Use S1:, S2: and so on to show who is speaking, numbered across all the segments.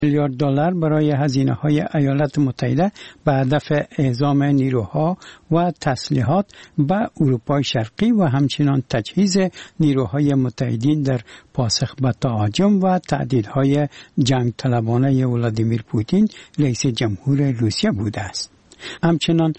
S1: میلیارد دلار برای هزینه‌های ایالات متحده به هدف اعزام نیروها و تسلیحات به اروپای شرقی و همچنین تجهیز نیروهای متحدین در پاسخ به تهاجم و تهدیدهای جنگ طلبانه ولادیمیر پوتین رئیس جمهور روسیه بوده است. همچنان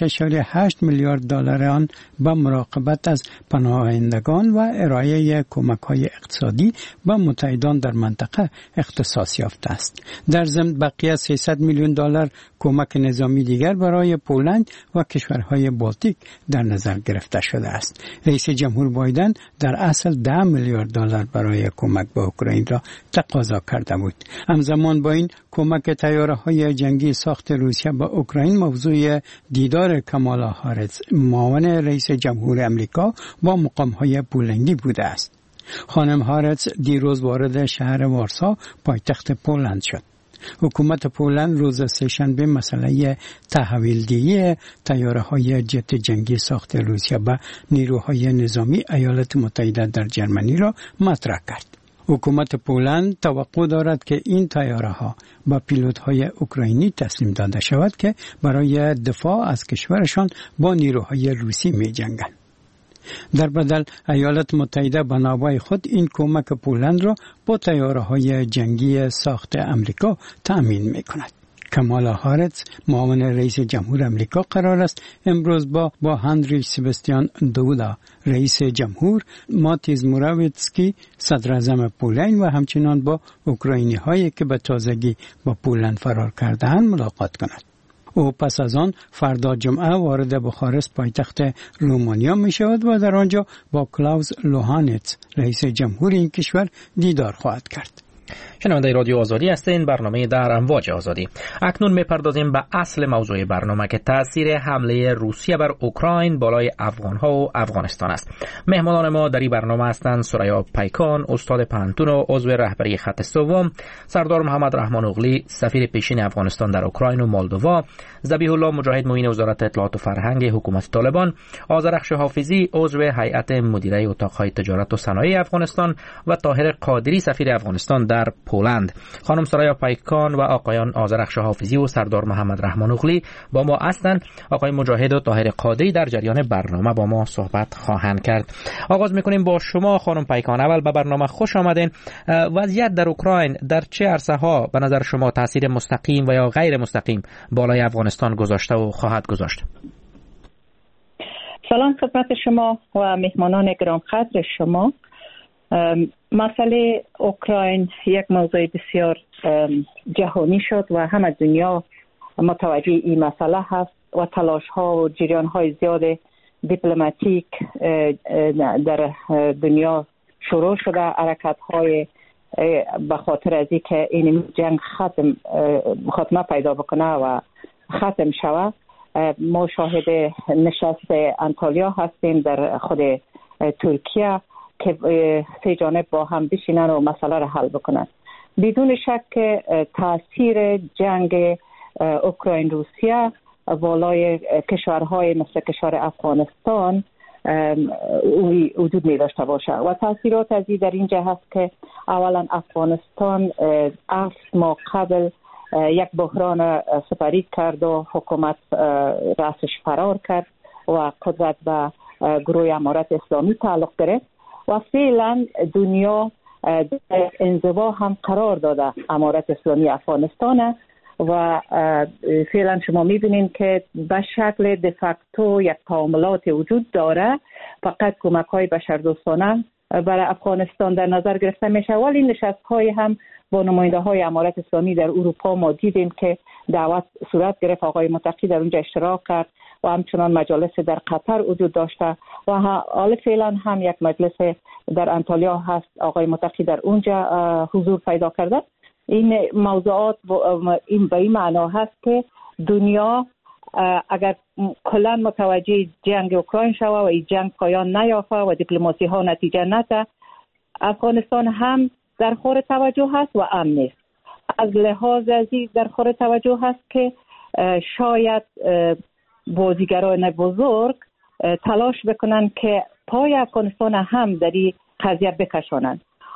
S1: 6.8 میلیارد دلار آن به مراقبت از پناهندگان و ارائه کمک‌های اقتصادی به متحدان در منطقه اختصاص یافته است. در ضمن بقیه 300 میلیون دلار کمک نظامی دیگر برای پولند و کشورهای بالتیک در نظر گرفته شده است. رئیس جمهور بایدن در اصل 10 میلیارد دلار برای کمک به اوکراین را تقاضا کرده بود. همزمان با این کمک طیاره‌های جنگی ساخت روسیه به اوکراین موضوع دیدار کامالا هاریس معاون رئیس جمهور امریکا با مقام‌های پولندی بوده است. خانم هاریس دیروز وارد شهر وارسا پایتخت پولند شد. حکومت پولند روز سه‌شنبه مسئله تحویل‌دهی طیاره‌های جت جنگی ساخت روسیه به نیروهای نظامی ایالات متحده در جرمنی را مطرح کرد. حکومت پولند توقع دارد که این طیاره‌ها با پیلوت‌های اوکراینی تسلیم داده شود که برای دفاع از کشورشان با نیروهای روسی می‌جنگند. در بدل ایالات متحده به نوبه خود این کمک پولند را با طیاره‌های جنگی ساخت امریکا تأمین می‌کند. کامالا هاریس معاون رئیس جمهور امریکا قرار است امروز با هنری سباستیان دودا رئیس جمهور، ماتیز موراویتسکی صدر اعظم پولند و همچنان با اوکراینی هایی که به تازگی با پولند فرار کرده‌اند ملاقات کند. او پس از آن فردا جمعه وارد بخارست پایتخت رومانیا می شود و در آنجا با کلاوس لوهانیتس رئیس جمهور این کشور دیدار خواهد کرد.
S2: شنونده رادیو آزادی هستین، برنامه در امواج آزادی. اکنون میپردازیم به اصل موضوع برنامه که تاثیر حمله روسیه بر اوکراین بالای افغانها و افغانستان است. مهمانان ما در این برنامه هستند سریا پیکان، استاد پانتون و عضو رهبری خط سوم، سردار محمد رحمان اغلی، سفیر پیشین افغانستان در اوکراین و مولدووا، ذبیح الله مجاهد معین وزارت اطلاعات و فرهنگ حکومت طالبان، آذرخش حافظی عضو هیئت مدیره اتاقهای تجارت و صنایع افغانستان و طاهر قادری سفیر افغانستان در پولند. خانم سریا پیکان و آقایان آذرخش حافظی و سردار محمد رحمان اغلی با ما هستند. آقای مجاهد و طاهر قادری در جریان برنامه با ما صحبت خواهند کرد. آغاز میکنیم با شما خانم پیکان. اول به برنامه خوش آمدین. وضعیت در اوکراین در چه عرصه‌ها به نظر شما تاثیر مستقیم و یا غیر مستقیم بالای افغانستان گذاشته و خواهد گذاشت؟
S3: سلام خدمت شما و مهمانان گرانقدر شما. مسئله اوکراین یک موضوع بسیار جهانی شد و همه دنیا متوجه این مسئله هست و تلاش ها و جریان های زیاد دیپلماتیک در دنیا شروع شده. حرکت های به خاطر از اینکه این جنگ خاتمه پیدا بکنه و ختم شود. ما شاهد نشست انطالیا هستیم در خود ترکیه که سه جانب با هم بشینن و مسئله را حل بکنن. بدون شک تاثیر جنگ اوکراین روسیه بالای کشورهای مثل کشور افغانستان وجود می داشته باشه و تاثیرات از در اینجا هست که اولا افغانستان 8 ماه قبل یک بحران سپری کرد و حکومت رأسش فرار کرد و قدرت به گروه امارت اسلامی تعلق گرفت و فعلا دنیا در انزوا هم قرار داده امارت اسلامی افغانستان و فعلا شما میبینید که به شکل دفاکتو یک تعاملات وجود داره. فقط کمک های بشردوستانه برای افغانستان در نظر گرفته میشه. ولی نشست های هم با نماینده های امارت اسلامی در اروپا ما دیدیم که دعوت صورت گرفت. آقای متقی در اونجا اشتراک کرد و همچنان مجالس در قطر وجود داشته و حال فعلا هم یک مجلس در انطالیا هست. آقای متقی در اونجا حضور پیدا کرده. این موضوعات این به این معنا هست که دنیا اگر کلا متوجه جنگ اوکراین شود و این جنگ پایان نیافته و دیپلماسی ها نتیجه نده، افغانستان هم در خور توجه هست و امن نیست. از لحاظ ازی در خور توجه هست که شاید بازیگران بزرگ تلاش بکنن که پای افغانستان هم در این قضیه بکشانند.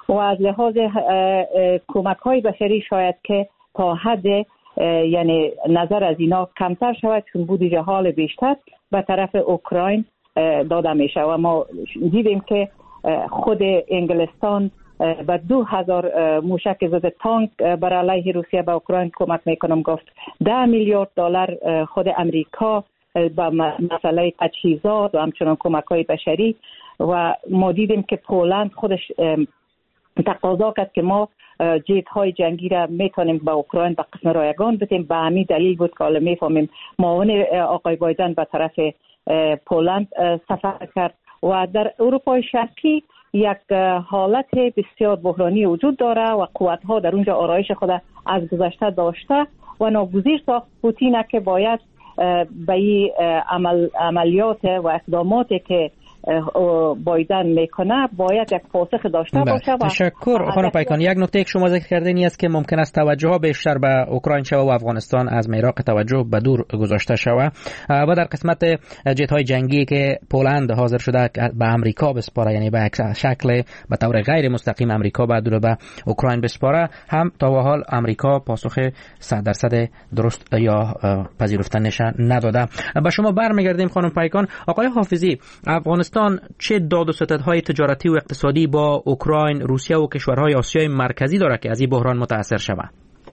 S3: و از لحاظ کمک های بشری شاید که تا حد یعنی نظر از اینا کمتر شود، چون بودجه حال بیشتر به طرف اوکراین داده میشه و ما دیدیم که خود انگلستان با 2000 موشک ضد تانک بر علیه روسیه به اوکراین کمک میکنم گفت. 10 میلیارد دلار خود امریکا با مسئله تجهیزات و همچنان کمک های بشری. و ما دیدیم که پولند خودش تقاضا کرد که ما جیت های جنگی را میتونیم به اوکراین به قسم رایگان بدیم. به همین دلیل بود که میفهمیم معاون آقای بایدن به طرف پولند سفر کرد. و در اروپای شرقی یک حالت بسیار بحرانی وجود داره و قوت ها در اونجا آرایش خود از گذشته داشته و ناگزیر ساخت پوتین که باید به این عملیات و اقداماتی که بایدن میکنه باید یک پاسخ داشته باشه.
S2: تشکر خانم پیکان. یک نکته که شما ذکر کردین است که ممکن است توجه ها بیشتر به اوکراین شود و افغانستان از میراق توجه به دور گذاشته شود و در قسمت جت های جنگی که پولند حاضر شده به امریکا بسپاره، یعنی به شکل به طور غیر مستقیم امریکا بعد رو به اوکراین بسپاره، هم تا به حال امریکا پاسخ 100% درست یا پذیرفتنش نداده. به شما برمیگردیم خانم پیکان. آقای حافظی، افغانستان چه داد و ستدهای تجارتی و اقتصادی با اوکراین، روسیه و کشورهای آسیای مرکزی داره که از این بحران متاثر شود؟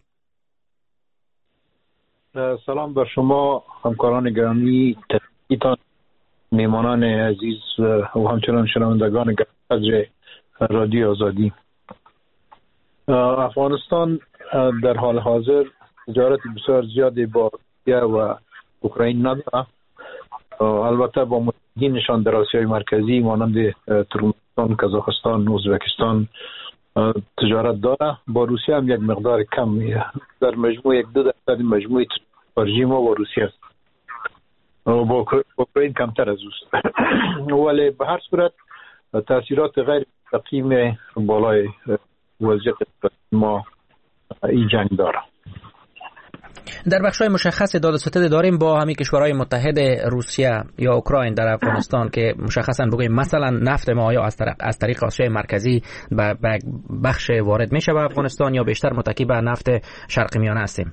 S4: سلام بر شما همکاران گرامی، تحقیقات میمانان عزیز و همچنان شنوندگان گرامی رادیو آزادی. افغانستان در حال حاضر تجارت بسیار زیادی با روسیه و اوکراین نداره. البته با متحدینشان در آسیای مرکزی مانند ترکمنستان، کازاخستان، ازبکستان تجارت داره. با روسیه هم یک مقدار کم، در مجموع 1-2% مجموع خارجی ما با روسیه است. با اوکراین کمتر از اوست. ولی به هر صورت تاثیرات غیر مستقیم بالای وضعیت ما این جنگ داره.
S2: در بخش‌های مشخص داد و ستد داریم با همین کشورهای متحد روسیه یا اوکراین در افغانستان که مشخصاً بگوییم مثلا نفت ما آیا از طریق آسیای مرکزی به بخش وارد میشه به افغانستان یا بیشتر متکی به نفت شرق میانه هستیم؟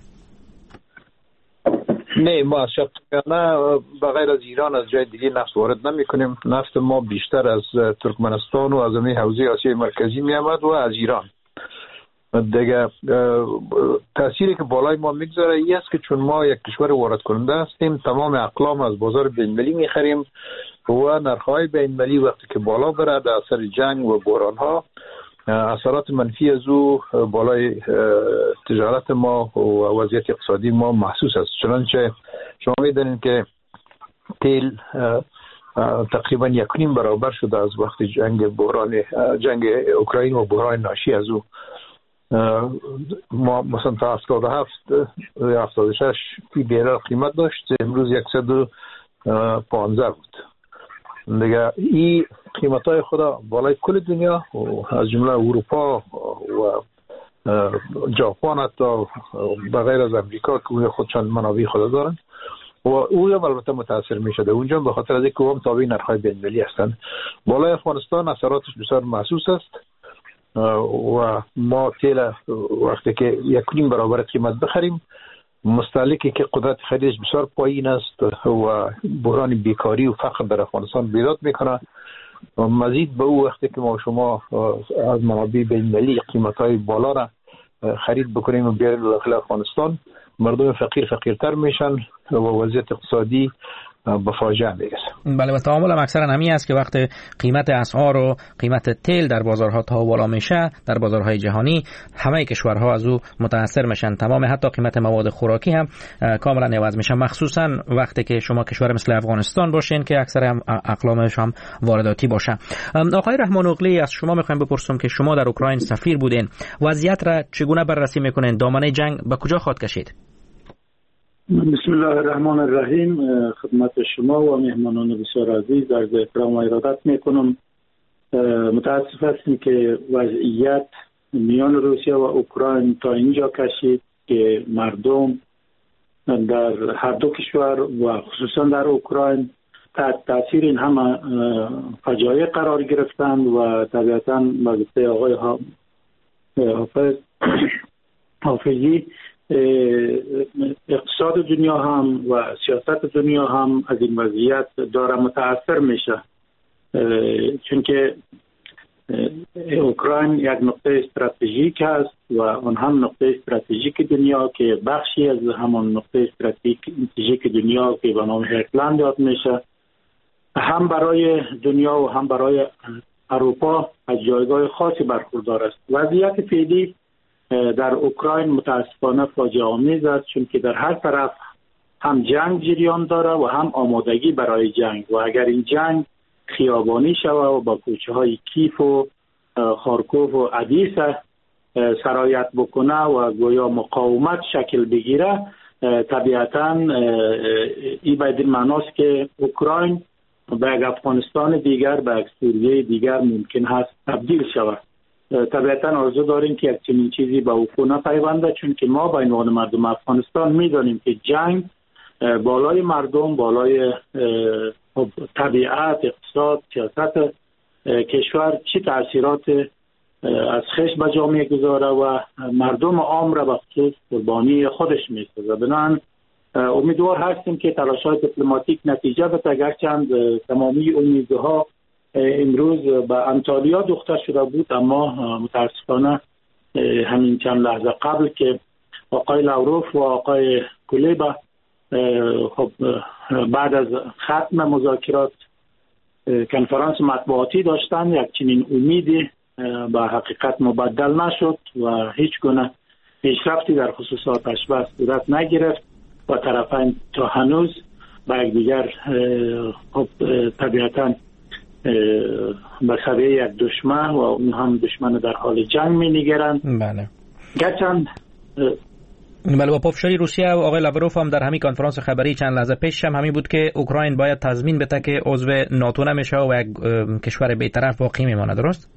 S4: نه، ما شرق میانه بغیر از ایران از جای دیگه نفت وارد نمی کنیم. نفت ما بیشتر از ترکمنستان و از همین حوزه آسیای مرکزی می آمد و از ایران. دیگه تأثیری که بالای ما میگذاره این است که چون ما یک کشور وارد کننده هستیم، تمام اقلام از بازار بین‌المللی میخریم و نرخ‌های بین‌المللی وقتی که بالا بره در اثر جنگ و بحران‌ها، اثرات منفی از او بالای تجارت ما و وضعیت اقتصادی ما محسوس است. چنانچه شما می‌دانید که تیل تقریبا 1.5 برابر شده از وقت جنگ اوکراین و بحران ناشی از او. ما مثلا تا 77 یا 76 فی بیرل قیمت داشت، امروز 115 بود. دیگه این قیمت‌های خدا بالای کل دنیا و از جمله اروپا و ژاپن حتی بغیر از امریکا که خودشان منابع خود دارن و او هم البته متاثر می شده اونجا به خاطر از اینکه هم تابع نرخ‌های بین‌المللی هستند. بالای افغانستان اثراتش بسیار محسوس است و ما تیل وقتی که 1.5 برابر قیمت بخریم، مستهلکی که قدرت خریدش بسیار پایین است و بحران بیکاری و فقر در افغانستان بیداد میکنه. مزید به او وقتی که ما شما از منابع بین‌المللی قیمت‌های بالا را خرید بکنیم و بیاریم داخل افغانستان، مردم فقیرتر میشن و وضعیت اقتصادی به فاجعه میرسه.
S2: بله، و تعامل هم اکثرا همین است که وقت قیمت اسعار و قیمت تیل در بازارها تا بالا میشه، در بازارهای جهانی همه کشورها از او متاثر میشن. تمام حتی قیمت مواد خوراکی هم کاملا عوض میشه، مخصوصا وقتی که شما کشور مثل افغانستان باشین که اکثر هم اقلامش هم وارداتی باشه. آقای رحمان اغلی، از شما میخوایم بپرسم که شما در اوکراین سفیر بودین، وضعیت را چگونه بررسی میکنین؟ دامنه جنگ به کجا خواهد کشید؟
S5: بسم الله الرحمن الرحیم. خدمت شما و مهمانان بسیار عزیز عرض احترام و ارادت میکنم. متاسف هستیم که وضعیت میان روسیه و اوکراین تا اینجا کشید که مردم در هر دو کشور و خصوصا در اوکراین تحت تاثیر این همه فجایع قرار گرفتند و طبیعتاً وظیفه آقای حافظی اقتصاد دنیا هم و سیاست دنیا هم از این وضعیت داره متاثر میشه، چون که اوکراین یک نقطه استراتژیک است و اون هم نقطه استراتژیک دنیا که بخشی از همون نقطه استراتژیک دنیا که به نام هرتلند یاد میشه، هم برای دنیا و هم برای اروپا از جایگاه خاصی برخوردار است. وضعیت فعلی در اوکراین متاسفانه فاجعه آمیز است، چون که در هر طرف هم جنگ جریان داره و هم آمادگی برای جنگ و اگر این جنگ خیابانی شود و با کوچه های کیف و خارکوف و ادیسه سرایت بکنه و گویا مقاومت شکل بگیره، طبیعتاً این به این معناست که اوکراین به یک افغانستان دیگر، به یک سوریه دیگر ممکن هست تبدیل شود. طبیعتاً آرزو داریم که یک چنین چیزی به وقوع نپیونده، چون که ما به عنوان مردم افغانستان میدانیم که جنگ بالای مردم، بالای طبیعت، اقتصاد، سیاست کشور چی تأثیرات از خشم به جامعه گذاره و مردم عام را به خصوص قربانی خودش میسازه. بنابراین امیدوار هستیم که تلاش‌های دیپلماتیک نتیجه بده، گرچند تمامی امیدها امروز به انطالیا دوخته شده بود، اما متاسفانه همین چند لحظه قبل که آقای لاوروف و آقای کلیبا خب بعد از ختم مذاکرات کنفرانس مطبوعاتی داشتن، یک چنین امیدی به حقیقت مبدل نشد و هیچ گونه پیشرفتی در خصوص آتش بس صورت نگرفت و طرفین تا هنوز با یکدیگر خب طبیعتاً به سویه یک دشمن و اون هم دشمن در حال جنگ می‌نگرند.
S2: بله.
S5: گرچند
S2: بله، با پافشاری روسیه و آقای لاوروف هم در همین کنفرانس خبری چند لحظه پیش هم همین بود که اوکراین باید تضمین بده که عضو ناتو نمیشه و یک کشور بی‌طرف باقی میمانه، درست؟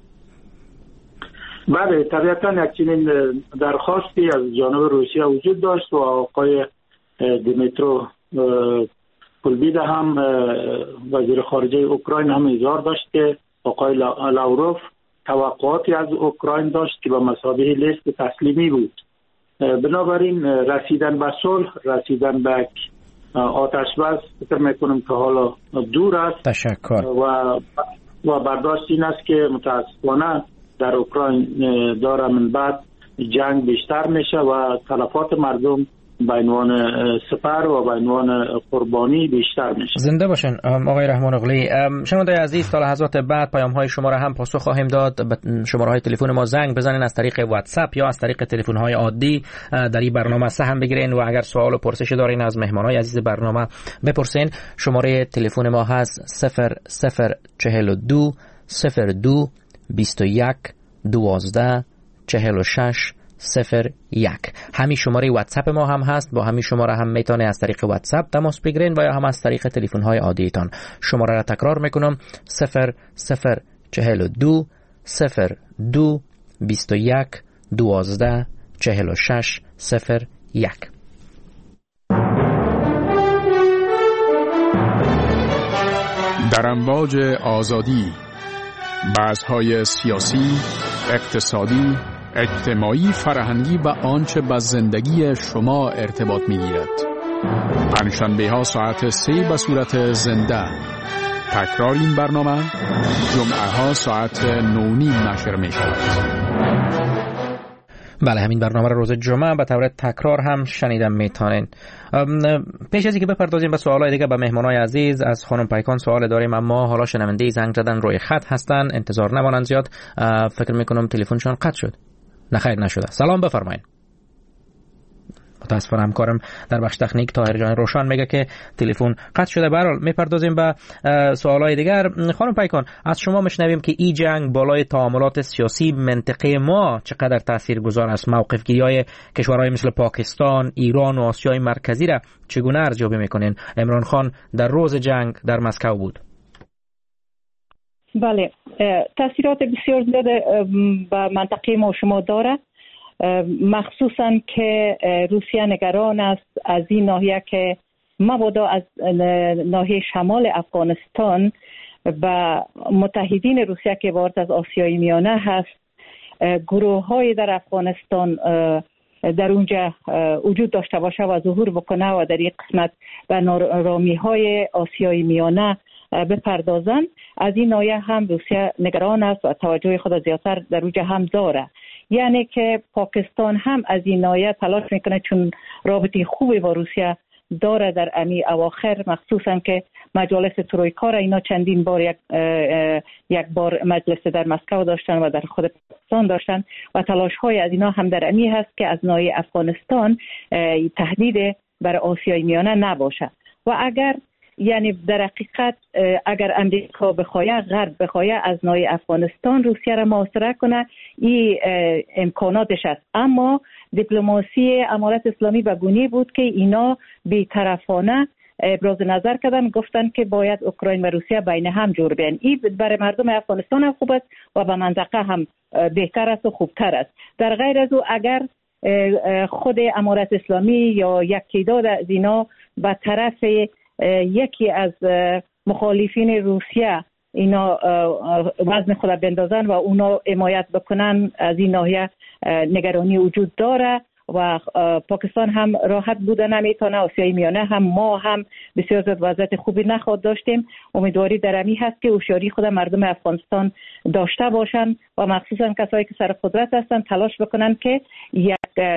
S5: بله، طبیعتاً یک چنین درخواستی از جانب روسیه وجود داشت و آقای دیمیترو کلبیده هم وزیر خارجه اوکراین هم اظهار داشت که آقای لاوروف توقعاتی از اوکراین داشت که به مثابه لیست تسلیمی بود. بنابراین رسیدن به صلح، رسیدن به آتش بس فکر میکنم که حالا دور است.
S2: تشکر.
S5: و برداشت این است که متاسفانه در اوکراین داره من بعد جنگ بیشتر میشه و تلفات مردم به عنوان سپر و به عنوان قربانی بیشتر میشه.
S2: زنده باشین آقای رحمان اغلی. شنوندگان عزیز، تا لحظات بعد پیام های شما را هم پاسخ خواهیم داد. به شماره های تلفن ما زنگ بزنین از طریق واتساپ یا از طریق تلفن های عادی در این برنامه سهم بگیرین و اگر سوال و پرسش دارین از مهمان های عزیز برنامه بپرسین. شماره تلفن ما هست 0042 02 21 12 46 01. همین شماره واتساپ ما هم هست، با همین شماره هم میتونه از طریق واتساپ تماس بگیرین و یا هم از طریق تلفن های عادیتان. شماره را تکرار میکنم 0042 02 21 12 46 01.
S6: در امواج آزادی، بحث‌های سیاسی، اقتصادی، اجتماعی، فرهنگی و آنچه با زندگی شما ارتباط می‌گیرد. پنجشنبه‌ها ساعت 3 به صورت زنده. تکرار این برنامه جمعه‌ها ساعت 9:30 نشر می‌شود.
S2: بله، همین برنامه را روز جمعه به طور تکرار هم شنیدن میتونین. پیش از اینکه بپردازیم به سوالای دیگه، به مهمانای عزیز از خانم پیکان سوال داریم، اما حالا شنونده زنگ زدن روی خط هستن، انتظار نمانن زیاد. فکر میکنم تلفنشون قطع شد. نخیر نشده. سلام، بفرمایید. متاسفانه همکارم در بخش تکنیک طاهر جان روشن میگه که تلفن قطع شده. به هر حال میپردازیم به سوالای دیگر. خانم پیکان، از شما میشنویم که این جنگ بالای تعاملات سیاسی منطقه ما چقدر تاثیرگذار است. موقف گیری‌های کشورهای مثل پاکستان، ایران و آسیای مرکزی را چگونه ارزیابی میکنین؟ عمران خان در روز جنگ در مسکو بود.
S3: بله، تاثیرات بسیار زیاد به منطقه ما شما داره، مخصوصا که روسیه نگران است از این ناحیه که مبادا از ناحیه شمال افغانستان و متحدین روسیه که عبارت از آسیای میانه هست گروه های در افغانستان در اونجا وجود داشته باشه و ظهور بکنه و در یک قسمت به نارامی های آسیای میانه بپردازن. از این ناحیه هم روسیه نگران است و توجه خود زیادتر در اونجا هم داره. یعنی که پاکستان هم از این ناحیه تلاش میکنه، چون رابطه خوبی با روسیه داره در امی اواخر، مخصوصا که مجالس ترویکا را اینا چندین بار یک بار مجلس در مسکو داشتن و در خود پاکستان داشتن و تلاش های از اینا هم در امی هست که از ناحیه افغانستان تهدید بر آسیای میانه نباشه. و اگر یعنی در حقیقت اگر امریکا بخواه، غرب بخواه از ناحیه افغانستان روسیه را محاصره کنه، این امکاناتش است. اما دیپلماسی امارت اسلامی به گونه بود که اینا بی‌طرفانه ابراز نظر کردن، گفتن که باید اوکراین و روسیه بین هم جور بیان. این برای مردم افغانستان هم خوب است و به منطقه هم بهتر است و خوبتر است. در غیر از او اگر خود امارت اسلامی یا یک تعداد از اینا به طرف یکی از مخالفین روسیه اینا وزن خود بندازن و اونا حمایت بکنن، از این ناحیه نگرانی وجود داره و پاکستان هم راحت بوده نمیتونه. آسیای میانه هم ما هم بسیار زیاد وضعیت خوبی نخواد داشتیم. امیدواری در امی هست که هوشیاری خود مردم افغانستان داشته باشن و مخصوصا کسایی که سر قدرت هستن تلاش بکنن که یک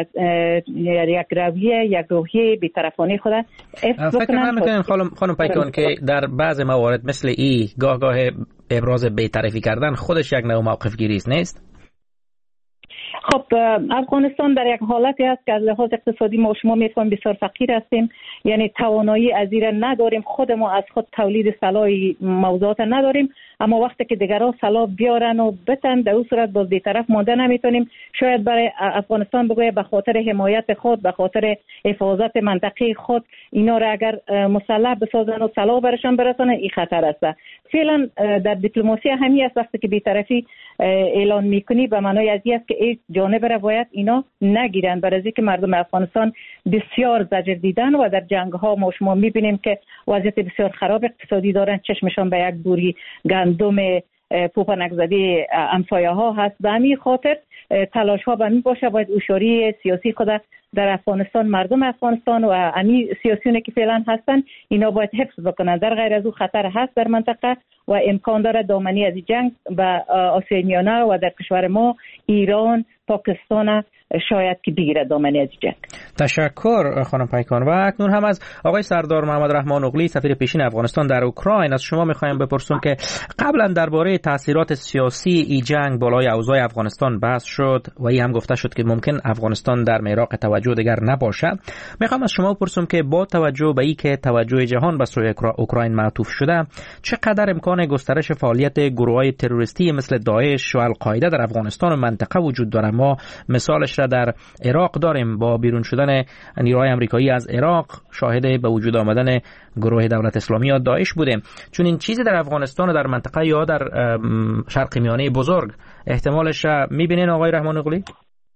S3: رویه، یک روحیه بی‌طرفانه خود حفظ بکنن.
S2: فکر می‌کنم خانم پیکان که در بعض موارد مثل ای گاه ابراز بی‌طرفی کردن خودش یک نوع موقف گیری است، نیست؟
S3: خب افغانستان در یک حالتی است که از لحاظ اقتصادی ما شما میفهمیم بسیار فقیر هستیم، یعنی توانایی از این نداریم، خود ما از خود تولید سلاح موضوعات نداریم، اما وقتی که دیگران سلاح بیارن و بتن در اون صورت باز بی‌طرف مانده نمیتونیم. شاید برای افغانستان بگویه به خاطر حمایت خود، به خاطر حفاظت منطقه خود اینا را اگر مسلح بسازن و سلاح برشان برسانن، این خطر است. فعلا در دیپلماسی همی است وقتی که بی‌طرفی اعلان میکنی به معنای از این است که این جانب را باید اینا نگیرن، برای اینکه مردم افغانستان بسیار زجر دیدن و در جنگ ها ما شما میبینیم که وضعیت بسیار خراب اقتصادی دارن، چشمشان به یک بوری گندم پوپنک زده امسایه ها هست. به همین خاطر تلاش ها به می باشه باید هوشیاری سیاسی خود در افغانستان، مردم افغانستان و امی سیاسیونی که فعلا هستن اینا باید حفظ بکنن. در غیر از او خطر هست در منطقه و امکان داره دامنی از جنگ به آسیای میانه و در کشور ما ایران، پاکستان شاید که بگیره دامنی از جنگ.
S2: تشکر خانم پیکان. و اکنون هم از آقای سردار محمد رحمان اغلی سفیر پیشین افغانستان در اوکراین از شما میخوایم بپرسیم که قبلا درباره تاثیرات سیاسی ای جنگ بالای اوضاع افغانستان بحث شد و ای هم گفته شد که ممکن افغانستان در معراق توجه دیگر نباشد. میخوام از شما بپرسم که با توجه به ای که توجه جهان به سوی اوکراین معطوف شده، چقدر امکان گسترش فعالیت گروه‌های تروریستی مثل داعش و القاعده در افغانستان و منطقه وجود داره؟ ما مثالش را در عراق داریم، با بیرون شدن نیروهای آمریکایی از عراق شاهد به وجود آمدن گروه دولت اسلامی یا داعش بودیم. چون این چیزی در افغانستان و در منطقه یا در شرق میانه بزرگ احتمالش میبینین آقای رحمان اغلی؟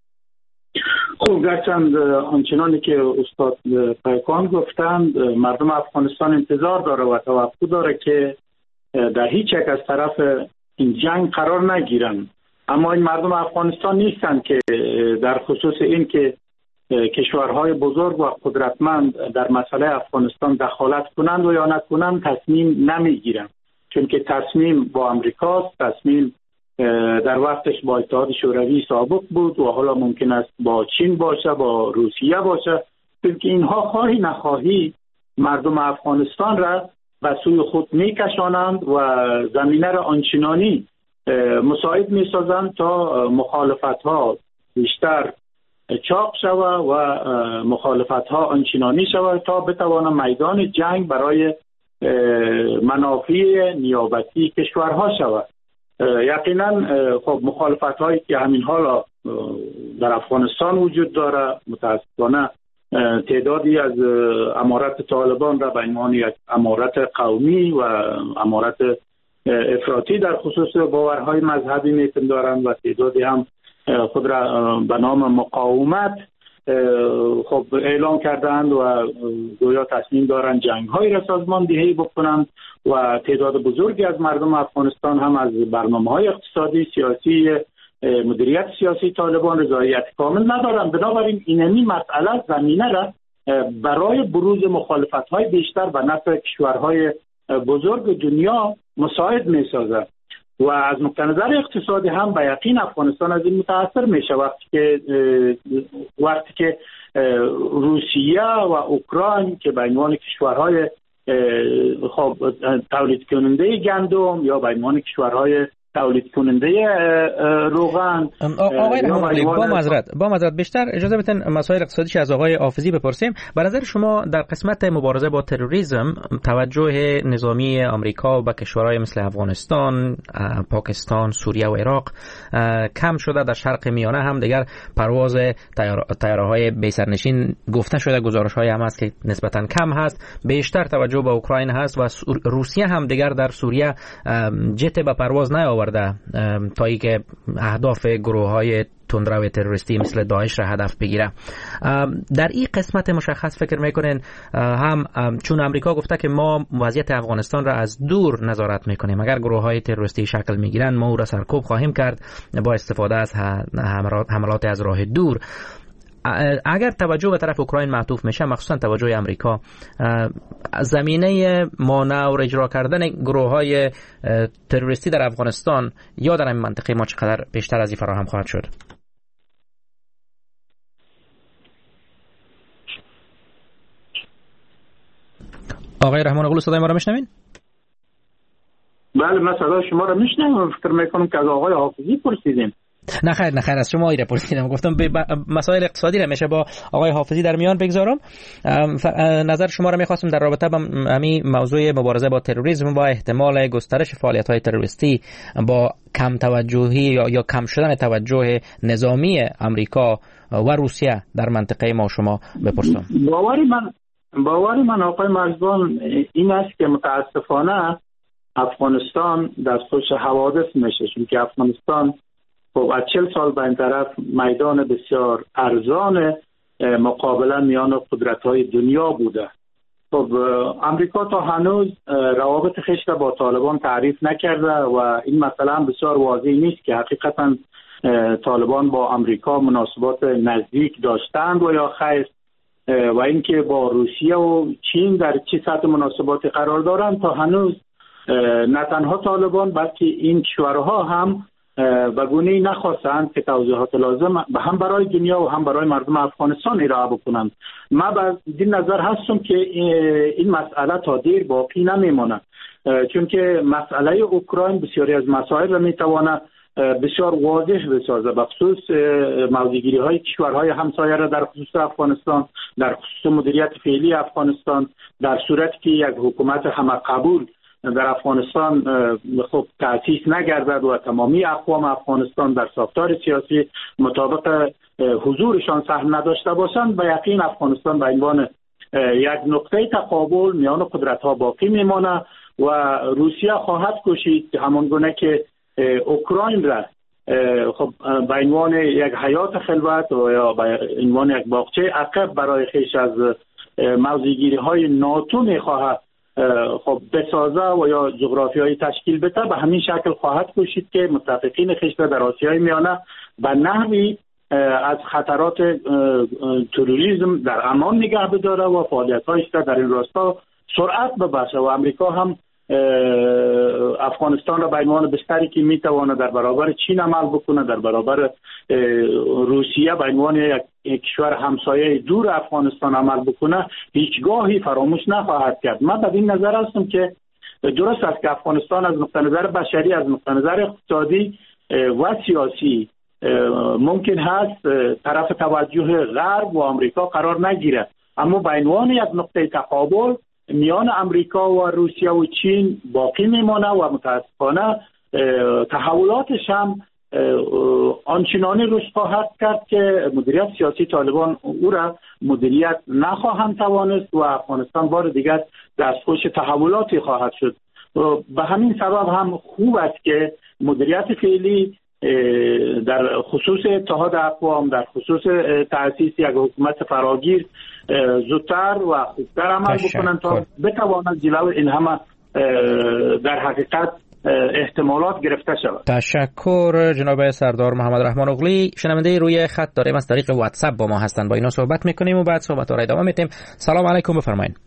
S5: خب گرچند آنچنانی که استاد پیکان گفتند مردم افغانستان انتظار داره و توقع داره که در هیچ یک از طرف این جنگ قرار نگیرن، اما این مردم افغانستان نیستن که در خصوص این که کشورهای بزرگ و قدرتمند در مسئله افغانستان دخالت کنند و یا نکنند تصمیم نمیگیرن، چون که تصمیم با امریکاست، تصمیم در وقتش با اتحاد شوروی سابق بود و حالا ممکن است با چین باشه، با روسیه باشه، چون که اینها خواهی نخواهی مردم افغانستان را به سوی خود میکشانند و زمینه را آنچنانی مساعد میسازند تا مخالفت ها بیشتر چاق شود و مخالفت ها آنچنانی شود تا بتوانند میدان جنگ برای منافع نیابتی کشورها شود. یقینا خب مخالفت هایی که همین حالا در افغانستان وجود داره، متاسفانه تعدادی از امارت طالبان را به عنوان یک امارت قومی و امارت افراطی در خصوص باورهای مذهبی میپندارند و تعدادی هم خود را به نام مقاومت خب اعلام کردند و گویا تصمیم دارند جنگ‌هایی را سازماندهی بکنند و تعداد بزرگی از مردم افغانستان هم از برنامه‌های اقتصادی، سیاسی، مدیریت سیاسی طالبان رضایت کامل ندارند. بنابراین اینمی مسئله زمینه را برای بروز مخالفت‌های بیشتر و نفع کشورهای بزرگ دنیا مساعد می‌سازد و از نقطه نظر اقتصادی هم به یقین افغانستان از این متاثر میشه وقتی که روسیه و اوکراین که به عنوان کشورهای تولید کننده گندم یا به عنوان کشورهای تولید کننده روغن.
S2: آقای رحمانی با معذرت بیشتر اجازه بدین مسائل اقتصادی از آقای حافظی بپرسیم. به نظر شما در قسمت مبارزه با تروریسم توجه نظامی آمریکا به کشورهای مثل افغانستان، پاکستان، سوریه و عراق کم شده؟ در شرق میانه هم دیگر پرواز طیاره‌های بی‌سرنشین گفته شده، گزارش‌های هم هست که نسبتاً کم هست. بیشتر توجه به اوکراین هست و روسیه هم دیگر در سوریه جت به پرواز نیاورده تا اینکه اهداف گروه‌های تندرو تروریستی مثل داعش را هدف بگیره. در این قسمت مشخص فکر میکنین هم چون امریکا گفته که ما وضعیت افغانستان را از دور نظارت میکنیم، اگر گروه‌های تروریستی شکل میگیرن ما او را سرکوب خواهیم کرد با استفاده از حملات از راه دور. اگر توجه به طرف اوکراین معطوف میشه، مخصوصا توجه امریکا، زمینه مانع و اجرا کردن گروه‌های تروریستی در افغانستان یا در این منطقه ما چقدر بیشتر از این فراهم خواهد شد؟ آقای رحمان اغلو صدای ما را میشنوین؟
S5: بله، من صدای شما را میشنوم. فکر میکنم که از آقای حافظی پرسیدین.
S2: نه خیر از شما ایره پرسیدم. گفتم به مسائل اقتصادی را میشه با آقای حافظی در میان بگذارم. نظر شما را میخواستم در رابطه با همین موضوع مبارزه با تروریسم و احتمال گسترش فعالیت‌های تروریستی با کم توجهی یا کم شدن توجه نظامی امریکا و روسیه در منطقه ما شما بپرسم.
S5: باور من آقای مرزبان این است که متاسفانه افغانستان در خودش حوادث میشه، چون که افغانستان خب از 40 سال به این طرف میدان بسیار ارزان مقابله میان قدرت‌های دنیا بوده. خب امریکا تا هنوز روابط خویش را با طالبان تعریف نکرده و این مسئله هم بسیار واضح نیست که حقیقتا طالبان با امریکا مناسبات نزدیک داشتند و یا خیر، و اینکه با روسیه و چین در چه سطح مناسباتی قرار دارند تا هنوز نه تنها طالبان بلکه این کشورها هم به گونه‌ای نخواستند که توضیحات لازم هم برای دنیا و هم برای مردم افغانستان ارائه بکنند. من به این نظر هستم که این مسئله تا دیر باقی نمیماند، چون که مسئله اوکراین بسیاری از مسائل را میتواند بسیار واضح بسازه، بخصوص موضع‌گیری های کشورهای همسایه را در خصوص افغانستان، در خصوص مدیریت فعلی افغانستان، در صورتی که یک حکومت همه قبول در افغانستان خب تأسیس نگردد و تمامی اقوام افغانستان در ساختار سیاسی مطابق حضورشان سهم نداشته باشند، به یقین افغانستان به عنوان یک نقطه تقابل میان قدرت‌ها باقی میماند و روسیه خواهد کوشید همون گونه که اوکراین را خب به عنوان یک حیات خلوت و یا به عنوان یک باغچه عقب برای خویش از موضع‌گیری‌های ناتو می‌خواهد خب بسازه و یا جغرافیایی تشکیل بده، به همین شکل خواهد کوشید که متفقین خویش را در آسیای میانه به نحوی از خطرات تروریسم در امان نگه بداره و فعالیت‌هایش را در این راستا سرعت ببخشه و امریکا هم افغانستان را به عنوان بستری که میتونه در برابر چین عمل بکنه، در برابر روسیه به عنوان یک کشور همسایه دور افغانستان عمل بکنه، هیچگاهی فراموش نخواهد کرد. من به این نظر هستم که درست است که افغانستان از نقطه نظر بشری، از نقطه نظر اقتصادی و سیاسی ممکن هست طرف توجه غرب و آمریکا قرار نگیره، اما به عنوان یک نقطه تقابل میان امریکا و روسیه و چین باقی میمانه و متاسفانه تحولاتش هم آنچنانی رشد خواهد کرد که مدیریت سیاسی طالبان او را مدیریت نخواهند توانست و افغانستان بار دیگر دستخوش تحولاتی خواهد شد. به همین سبب هم خوب است که مدیریت فعلی در خصوص اتحاد اقوام، در خصوص تأسیس یک حکومت فراگیر زودتر و خوبتر عمل بکنن تا بتواند جلو این همه در حقیقت احتمالات گرفته شود.
S2: تشکر جناب سردار محمد رحمان اغلی. شنونده روی خط داریم از طریق واتساپ با ما هستند، با اینا صحبت میکنیم و بعد صحبت را ادامه میدیم. سلام علیکم، بفرمایید.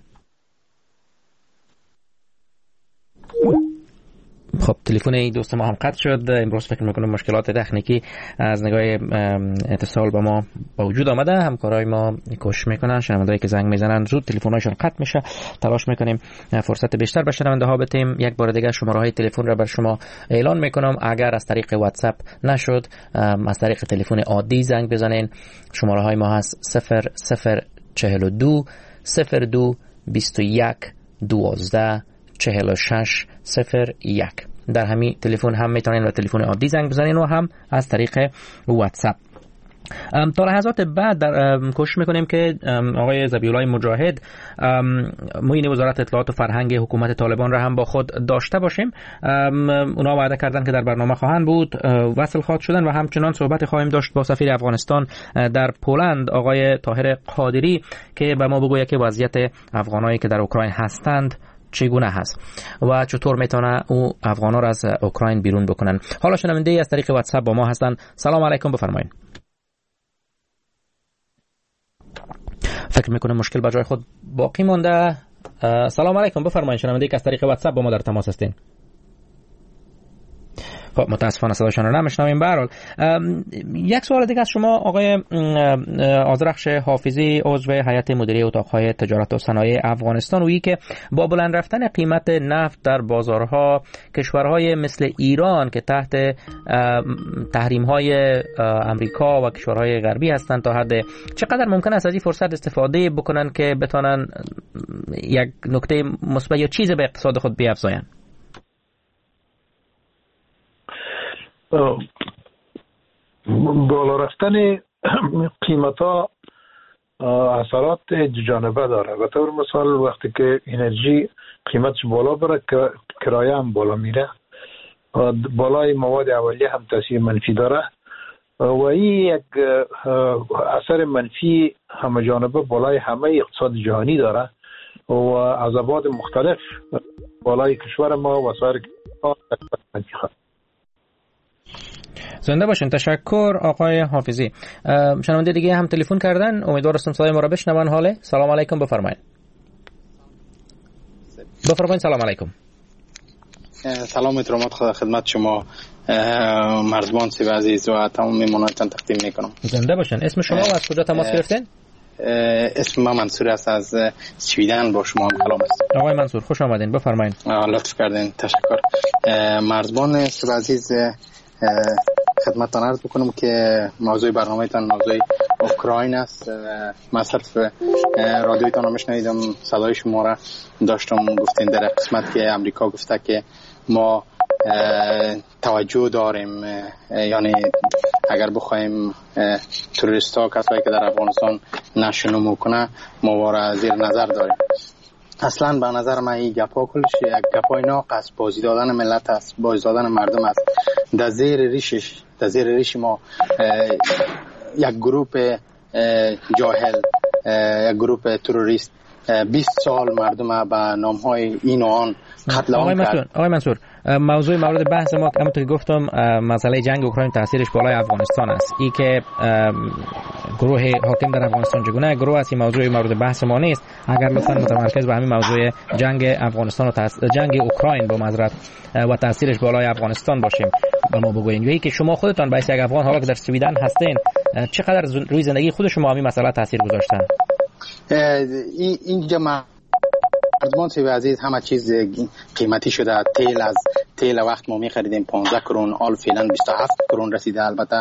S2: خب تلفن این دوست ما هم قطع شد. امروز فکر میکنم مشکلات تکنیکی از نگاه اتصال با ما با وجود آمده. همکارای ما کوشش میکنن، شنوندهایی که زنگ میزنن زود تلفن‌هاشون قطع میشه. تلاش میکنیم فرصت بیشتر به شنونده ها بدیم. یک بار دیگه شماره‌های تلفن را بر شما اعلان میکنم. اگر از طریق واتساپ نشد، از طریق تلفن عادی زنگ بزنین. شماره‌های ما هست 0042 02 21 12 46 01. در همین تلفن هم میتونین و تلفن عادی زنگ بزنین و هم از طریق واتساپ. تا لحظات بعد کوشش میکنیم که آقای ذبیح‌الله مجاهد معین وزارت اطلاعات و فرهنگ حکومت طالبان را هم با خود داشته باشیم. اونا وعده کردن که در برنامه خواهند بود، وصل خواهد شدن و همچنان صحبت خواهیم داشت با سفیر افغانستان در پولند آقای طاهر قادری که به ما بگوید که وضعیت افغانایی که در اوکراین هستند چگونه هست و چطور میتونه او افغانا را از اوکراین بیرون بکنن. حالا شنونده ای از طریق واتساپ با ما هستن. سلام علیکم، بفرمایید. فکر میکنم مشکل به جای خود باقی مونده. سلام علیکم، بفرمایید. شنونده ای که از طریق واتساپ با ما در تماس هستین. خب متاسفانه صداشون رو نمیشنویم. به هر حال یک سوال دیگه از شما آقای آذرخش حافظی، عضو هیئت مدیره اتاقهای تجارت و صنایع افغانستان، وی که با بلند رفتن قیمت نفت در بازارها کشورهای مثل ایران که تحت تحریم‌های امریکا و کشورهای غربی هستند تا حد چقدر ممکن است از این فرصت استفاده بکنن که بتونن یک نکته مثبت یا چیز به اقتصاد خود بیافزاین؟
S4: بالا رفتن قیمت ها اثرات جانبه داره. به طور مثال وقتی که انرژی قیمتش بالا بره کرایه هم بالا میره، بالای مواد اولیه هم تاثیر منفی داره و این یک اثر منفی همه جانبه بالای همه اقتصاد جهانی داره و از ابعاد مختلف بالای کشور ما و سایر کشورها منفی خواهد.
S2: زنده باشین. تشکر آقای حافظی. شنونده دیگه هم تلفن کردن، امیدوار هستم صدای ما را بشنون. حاله سلام علیکم، بفرمایید. سلام علیکم.
S7: سلام احترامات خدمت شما مردمان سیب عزیز و تمام میمونانتان تقدیم میکنم.
S2: زنده باشین. اسم شما و از کجا تماس گرفتین؟
S7: اسم من منصور است، از سویدن با شما هم کلام است.
S2: آقای منصور خوش آمدین، بفرمایید.
S7: لطف کردین، تشکر. مردمان سیب عزیز خدمتتان عرض بکنم که موضوع برنامه‌تان موضوع اوکراین است. من صرف رادیویتان رو میشنیدم، صدای شما را داشتم گفتین در قسمت که امریکا گفته که ما توجه داریم، یعنی اگر بخوایم تروریستا کسایی که در افغانستان نشو میکنه ما وارا زیر نظر داریم. اصلا به نظر من این گپا کلش یک گپای ناق است، بازی دادن ملت است، بازی دادن مردم است. در زیر ریش ما یک گروپ جاهل، یک گروپ تروریست 20 سال مردم به نامهای این و آن قتل عام کرد.
S2: آقای منصور، موضوع مورد بحث ما همونطور که گفتم مسئله جنگ اوکراین تاثیرش بالای افغانستان است. این که گروه حاکم در افغانستان چگونه گروه است، این موضوع مورد بحث ما نیست. اگر لطفا متمرکز به همین موضوع جنگ افغانستان و جنگ اوکراین با معذرت و تاثیرش بالای افغانستان باشیم به ما بگوین. یکی که شما خودتان باعث یک افغان حالا که در سویدن هستین چقدر روی زندگی خود شما همین مسئله تاثیر گذاشته؟
S7: اینجا مردمان سیب عزیز همه چیز قیمتی شده. تیل وقت ما می‌خریدیم 15 کرون، آل فعلا 27 کرون رسیده. البته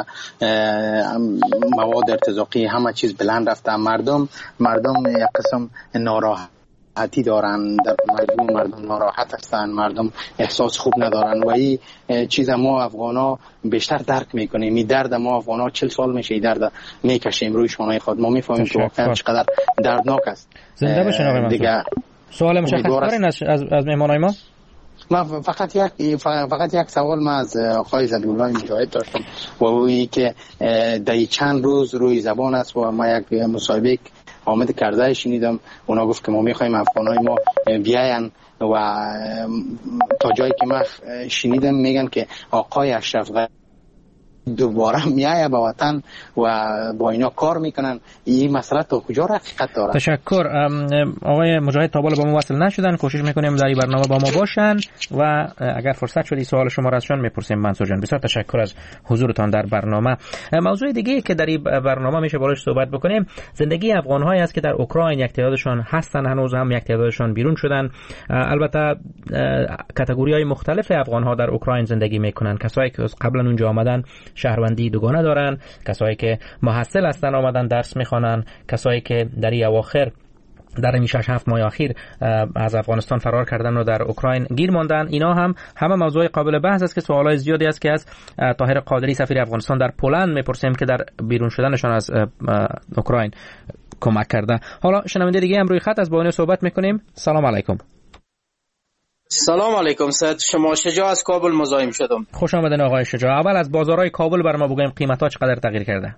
S7: مواد ارتزاقی همه چیز بلند رفته. مردم یک قسم ناراحتی دارن، در مردم ناراحت هستن، مردم احساس خوب ندارن و این چیز ما افغانا بیشتر درک میکنیم. این درد ما افغانا 40 سال میشه این درد میکشیم روی شانه خود. ما میفهمیم که واقعا چقدر دردناک است.
S2: زنده باشین آقای منصور. سوال مشخص دارین از مهمانای ما؟
S7: من فقط یک سوال من از آقای ذبیح‌الله مجاهد داشتم و اویی که در چند روز روی زبان است و ما یک مصاحبه حامد کرزی شنیدم، اونا گفت که ما میخوایم افغانای ما بیاین و تا جایی که من شنیدم میگن که آقای اشرف غنی دوباره میایه به وطن و با اینا کار میکنن. این مسئله تا کجا حقیقت داره؟
S2: تشکر. آقای مجاهد تا بالا با ما وصل نشدن، کوشش میکنیم در این برنامه با ما باشن و اگر فرصت شد سوال شما را ازشون میپرسیم. منصور جان بسیار تشکر از حضورتان در برنامه. موضوع دیگه که در این برنامه میشه بالاش صحبت بکنیم زندگی افغان‌هایی است که در اوکراین یک تعدادشان هستن، هنوز هم یک تعدادشان بیرون شدن. البته کاتگوری‌های مختلف افغان‌ها در اوکراین زندگی میکنن، کسایی که قبلا اونجا آمدن شهروندی دوگانه دارن، کسایی که محصل هستن آمدن درس میخوانن، کسایی که در این اواخر در این 6-7 ماه اخیر از افغانستان فرار کردن و در اوکراین گیر ماندن. اینا هم همه موضوع قابل بحث است که سوالای زیادی است که از طاهر قادری سفیر افغانستان در پولند میپرسیم که در بیرون شدنشان از اوکراین کمک کرده. حالا شنونده دیگه هم روی خط از با اون صحبت میکنیم. سلام علیکم.
S8: سلام علیکم سید، شما شجاع از کابل مزاحم شدم.
S2: خوش آمدین آقای شجاع. اول از بازارهای کابل بر ما بگویم قیمت‌ها چقدر تغییر کرده؟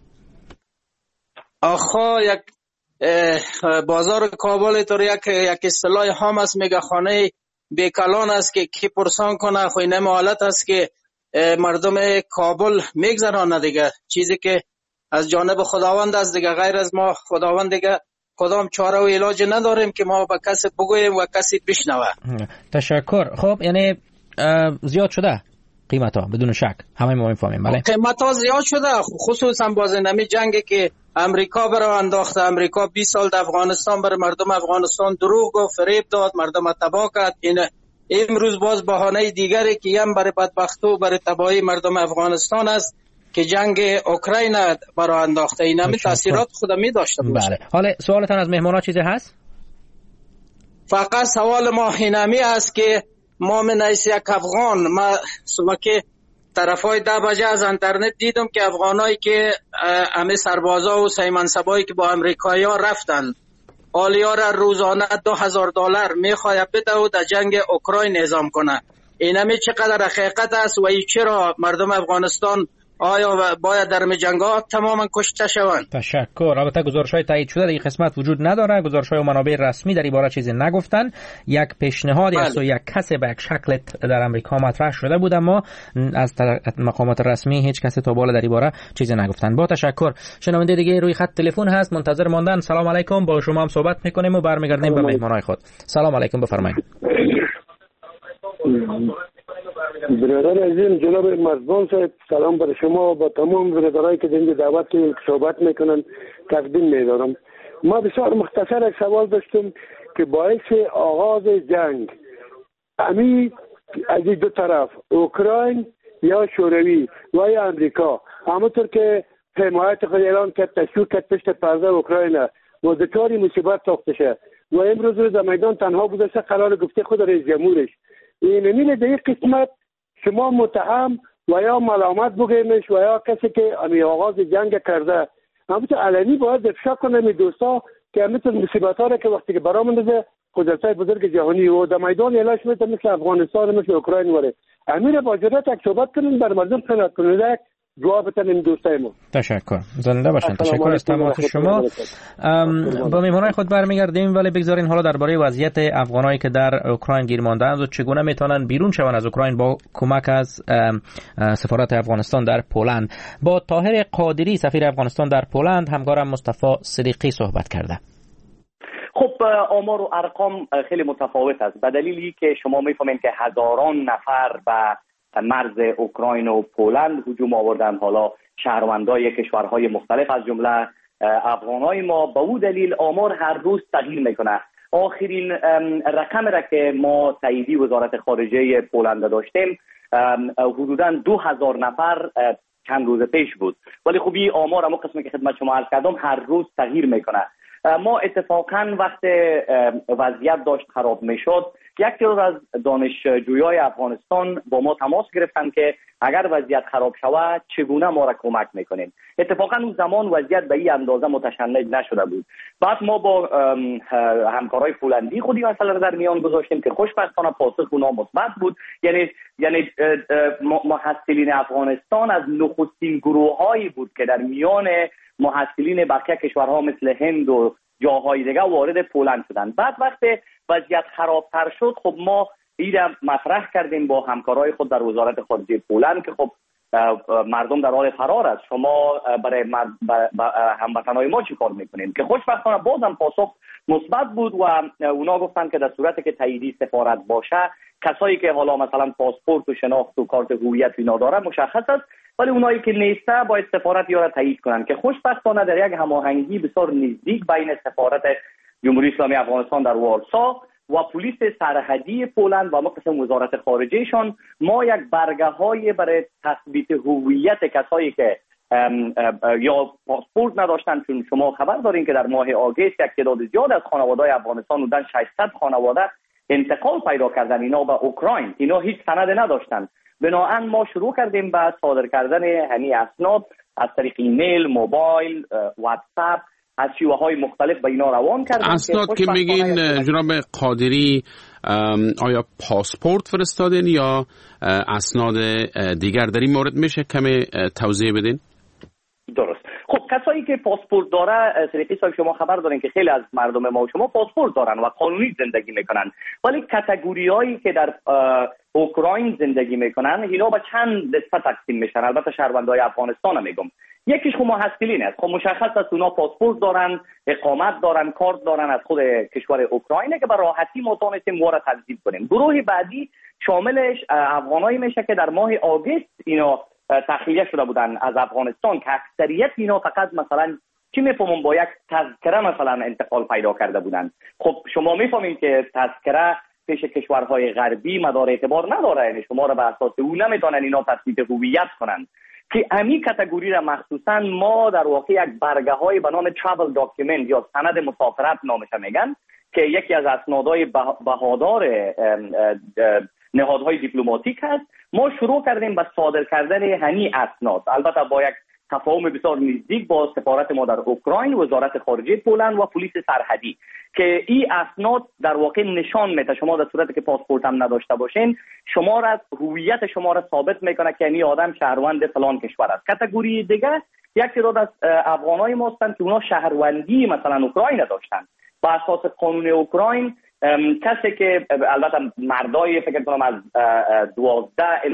S8: آخا یک بازار کابل طور یک اصطلاح هم است، میگه خانه بیکلان است که کی پرسان کنه. خو این حالت است که مردم کابل میگذرانه دیگه، چیزی که از جانب خداوند است دیگه، غیر از ما خداوند دیگه کدام چاره و علاج نداریم که ما به کسی بگوییم و کسی بشنوه.
S2: تشکر. خب یعنی زیاد شده قیمتا بدون شک، همه ما میفهمیم. بله
S8: قیمتا زیاد شده، خصوصا باز نمی جنگی که امریکا برای انداخته. امریکا 20 سال در افغانستان برای مردم افغانستان دروغ گفت، فریب داد، مردم تباه کرد. این امروز باز بهانه دیگری که هم برای بدبختی و برای تباهی مردم افغانستان است که جنگ اوکراین برای انداخته. این همه تاثیرات خود می داشته باشه.
S2: بله. حالا سوالتان از مهمانا چیزی هست؟
S8: فقط سوال ما اینمی است که ما من ایسی یک افغان، ما صبح که طرفای 10 بجه از انترنت دیدم که افغانایی که همه سربازا و سیمنصبایی که با امریکایی ها رفتن آلیا را روزانه $2,000 میخواه بده و در جنگ اوکراین نظام کنه. اینمی چقدر حقیقت است و چرا مردم افغانستان آیا باید در جنگات تماما کشته شوند؟
S2: تشکر. البته گزارش‌های تایید شده در این قسمت وجود نداره، گزارش‌های و منابع رسمی در این باره چیزی نگفتن. یک پیشنهادی است و یک کسی به یک شکل در امریکا مطرح شده بود، اما از مقامات رسمی هیچ کسی تا بالا در این باره چیزی نگفتن. با تشکر. شنونده دیگه روی خط تلفن هست، منتظر ماندن. سلام علیکم، با شما هم صحبت می‌کنیم و برمیگردیم به مهمانای خود. سلام علیکم، بفرمایید.
S9: برادر عزیز جناب مرزبان صاحب، سلام بر شما و با تمام برادرایی که در دعوت که صحبت میکنن تقدیم میدارم. ما بسیار مختصر یک سوال داشتم که باعث آغاز جنگ امی از دو طرف اوکراین یا شوروی و یا امریکا همونطور که حمایت خود اعلان کرد تشویق کرد پشت پرده اوکراین و دچار مصیبت ساخته شد و امروز روز در میدان تنها بوده قرار گفته خود رئیس جمهورش. این در این قسمت شما متهم و یا ملامت بگیمش و یا کسی که امی آغاز جنگ کرده همونطور علنی باید افشا کنه می دوستا که همونطور مصیبت ها را که وقتی که برامونده قدرت‌های بزرگ جهانی و در میدان اعلاش میده مثل افغانستان مثل اوکراین وره امیر با جرأت یک صحبت کنیم بر مردم خدمت کننده جواب بدن این دوستای ما.
S2: تشکر. زنده باشین. تشکر از تماس شما. با مهمانای خود برمیگردیم، ولی بگذارین حالا درباره وضعیت افغانایی که در اوکراین گیر مانده‌اند و چگونه میتونن بیرون شون از اوکراین با کمک از سفارت افغانستان در پولند با طاهر قادری سفیر افغانستان در پولند همکارم مصطفی صدیقی صحبت کرده.
S10: خب آمار و ارقام خیلی متفاوت است به دلیلی که شما میفهمید که هزاران نفر به مرز اوکراین و پولند هجوم آوردن. حالا شهروندای کشورهای مختلف از جمله افغانای ما به او دلیل آمار هر روز تغییر میکنه. آخرین رقم را که ما تاییدی وزارت خارجه پولند داشتیم حدوداً 2000 نفر چند روز پیش بود، ولی خب این آمار همون قسمی که خدمت شما عرض کردم هر روز تغییر میکنه. ما اتفاقاً وقت وضعیت داشت خراب میشد یک تعداد از دانشجویای افغانستان با ما تماس گرفتن که اگر وضعیت خراب شود چگونه ما را کمک میکنیم. اتفاقا اون زمان وضعیت به این اندازه متشنج نشده بود. بعد ما با همکارای پولندی خودی مسئله را در میان گذاشتیم که خوشبختانه پاسخ اونا مثبت بود. یعنی محصلین افغانستان از نخستین گروه‌هایی بود که در میان محصلین بقیه کشورها مثل هند و جاهای دیگه وارد پولند شدن. بعد وقتی وضعیت خرابتر شد خب ما ایده مطرح کردیم با همکارای خود در وزارت خارجه پولند که خب مردم در حال فرار است، شما برای هموطنهای ما چی کار میکنین؟ که خوشبختانه بازم پاسخ مثبت بود و اونا گفتن که در صورتی که تاییدی سفارت باشه، کسایی که حالا مثلا پاسپورت و شناخت و کارت هویت اینا داره مشخص است، ولی اونایی که نیسته باید سفارت یا را تایید کنن. که خوشبختانه در یک هماهنگی بسیار نزدیک بین سفارت جمهوری اسلامی افغانستان در وارسا و پلیس سرحدی پولند و قسم وزارت خارجهشان ما یک برگه های برای تثبیت هویت کسایی که یا پاسپورت نداشتن، چون شما خبر دارین که در ماه آگوست یک تعداد زیاد از خانواده‌های افغانستان بودن، 600 خانواده انتقال پیدا کردن اینا به اوکراین، اینا هیچ سند نداشتن. بنابراین ما شروع کردیم به صادر کردن همین اسناد از طریق ایمیل، موبایل، واتساپ، از شیوه‌های مختلف به اینا روان کردیم.
S11: اسناد که میگین جناب قادری آیا پاسپورت فرستادین یا اسناد دیگر در این مورد میشه کمی توضیح بدین؟
S10: درست. خب کسایی که پاسپورت داره، صدیقی صاحب شما خبر دارین که خیلی از مردم ما و شما پاسپورت دارن و قانونی زندگی میکنن، ولی کاتگوریایی که در اوکراین زندگی میکنن اینا به چند دسته تقسیم میشن. البته شهروندای افغانستان میگم. یکیش خب محصلین است. خب مشخص است اونا پاسپورت دارن، اقامت دارن، کارت دارن از خود کشور اوکراین که به راحتی ما تونستیم ما را تنظیم کنیم. گروه بعدی شاملش افغانایی میشه که در ماه آگوست اینا تخلیه شده بودن از افغانستان، که اکثریت اینا فقط مثلا چی میفهمون با یک تذکره مثلا انتقال پیدا کرده بودن. خب شما میفهمین که تذکره پیش کشورهای غربی مدار اعتبار نداره، یعنی شما را به اساس اون نمیتونن اینا تثبیت هویت کنن. که همین کاتگوری را مخصوصا ما در واقع یک برگه های به نام travel document یا سند مسافرت نامش میگن، که یکی از اسنادهای بهادار نهادهای دیپلماتیک هست. ما شروع کردیم به صادر کردن همین اسناد، البته با یک تفاهم بسیار نزدیک با سفارت ما در اوکراین، وزارت خارجه پولند و پلیس سرحدی، که این اسناد در واقع نشان میده شما در صورتی که پاسپورت هم نداشته باشین، شما را هویت شما را ثابت میکنه که این آدم شهروند فلان کشور است. کاتگوری دیگه یک تعداد از افغانای ما هستند که اونا شهروندی مثلا اوکراین داشتن. با اساس قانون اوکراین کسی که البته مردای فکر کنم از 12 الی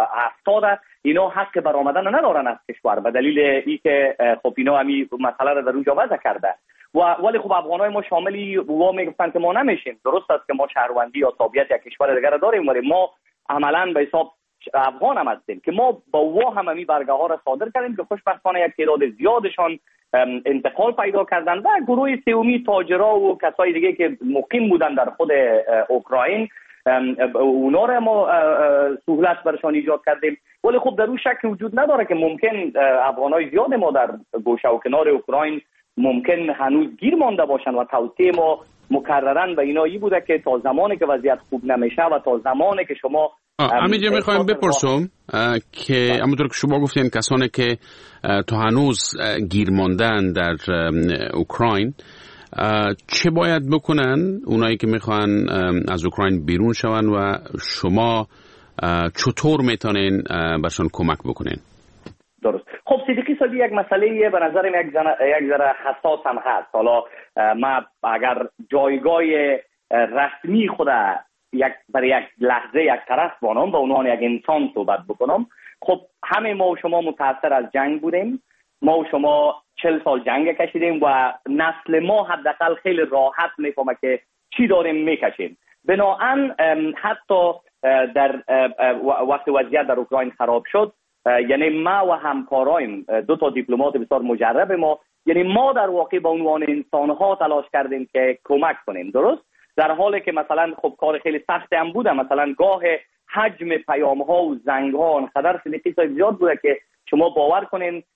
S10: 70 اینا حق برآمدن ندارن از کشور به دلیل اینکه خب اینا همین مسئله را در اونجا وضع کرده. ولی خب افغانای ما شاملی و میگفتن که ما نمیشیم. درست است که ما شهروندی یا تابعیت یک کشور دیگر داریم، ولی ما عملاً به حساب افغان هم هستیم که ما با و همین برگه ها را صادر کردیم که خوشبختانه یک تعداد زیادشان انتقال پیدا کردن و گروه سومی تاجرها و کسای دیگه که مقیم بودن در خود اوکراین اونا را ما سهولت برشان ایجاد کردیم. ولی خب در اون شک وجود نداره که ممکن افغانای زیاد ما در گوشه و کنار اوکراین ممکن هنوز گیر مانده باشن و توصیه ما مکررن به اینایی بوده که تا زمانی که وضعیت خوب نمیشه و تا زمانی که شما
S11: همینجا میخوایم بپرسم که همونطور که شما گفتین کسانی که تا هنوز گیر ماندن در اوکراین چه باید بکنن؟ اونایی که میخوان از اوکراین بیرون شون و شما چطور میتونین برشان کمک بکنین؟
S10: درست. خب صدیقی صاحبی یک مسئله به نظرم یک ذره حساس هم هست. حالا ما اگر جایگاه رسمی خود برای یک لحظه یک طرف بانم به عنوان یک انسان صحبت بکنم، خب همه ما و شما متاثر از جنگ بودیم، ما و شما 40 سال جنگ کشیدیم و نسل ما حداقل خیلی راحت میفهمه که چی داریم میکشیم. بنابراین حتی در وقت وضعیت در اوکراین خراب شد، یعنی ما و همکارایم 2 دیپلمات بسیار مجرب ما، یعنی ما در واقع به عنوان انسان‌ها تلاش کردیم که کمک کنیم. درست؟ در حالی که مثلا خب کار خیلی سختی هم بوده، مثلا گاه حجم پیام‌ها و زنگ‌ها انقدر زیاد بوده که شما باور کنین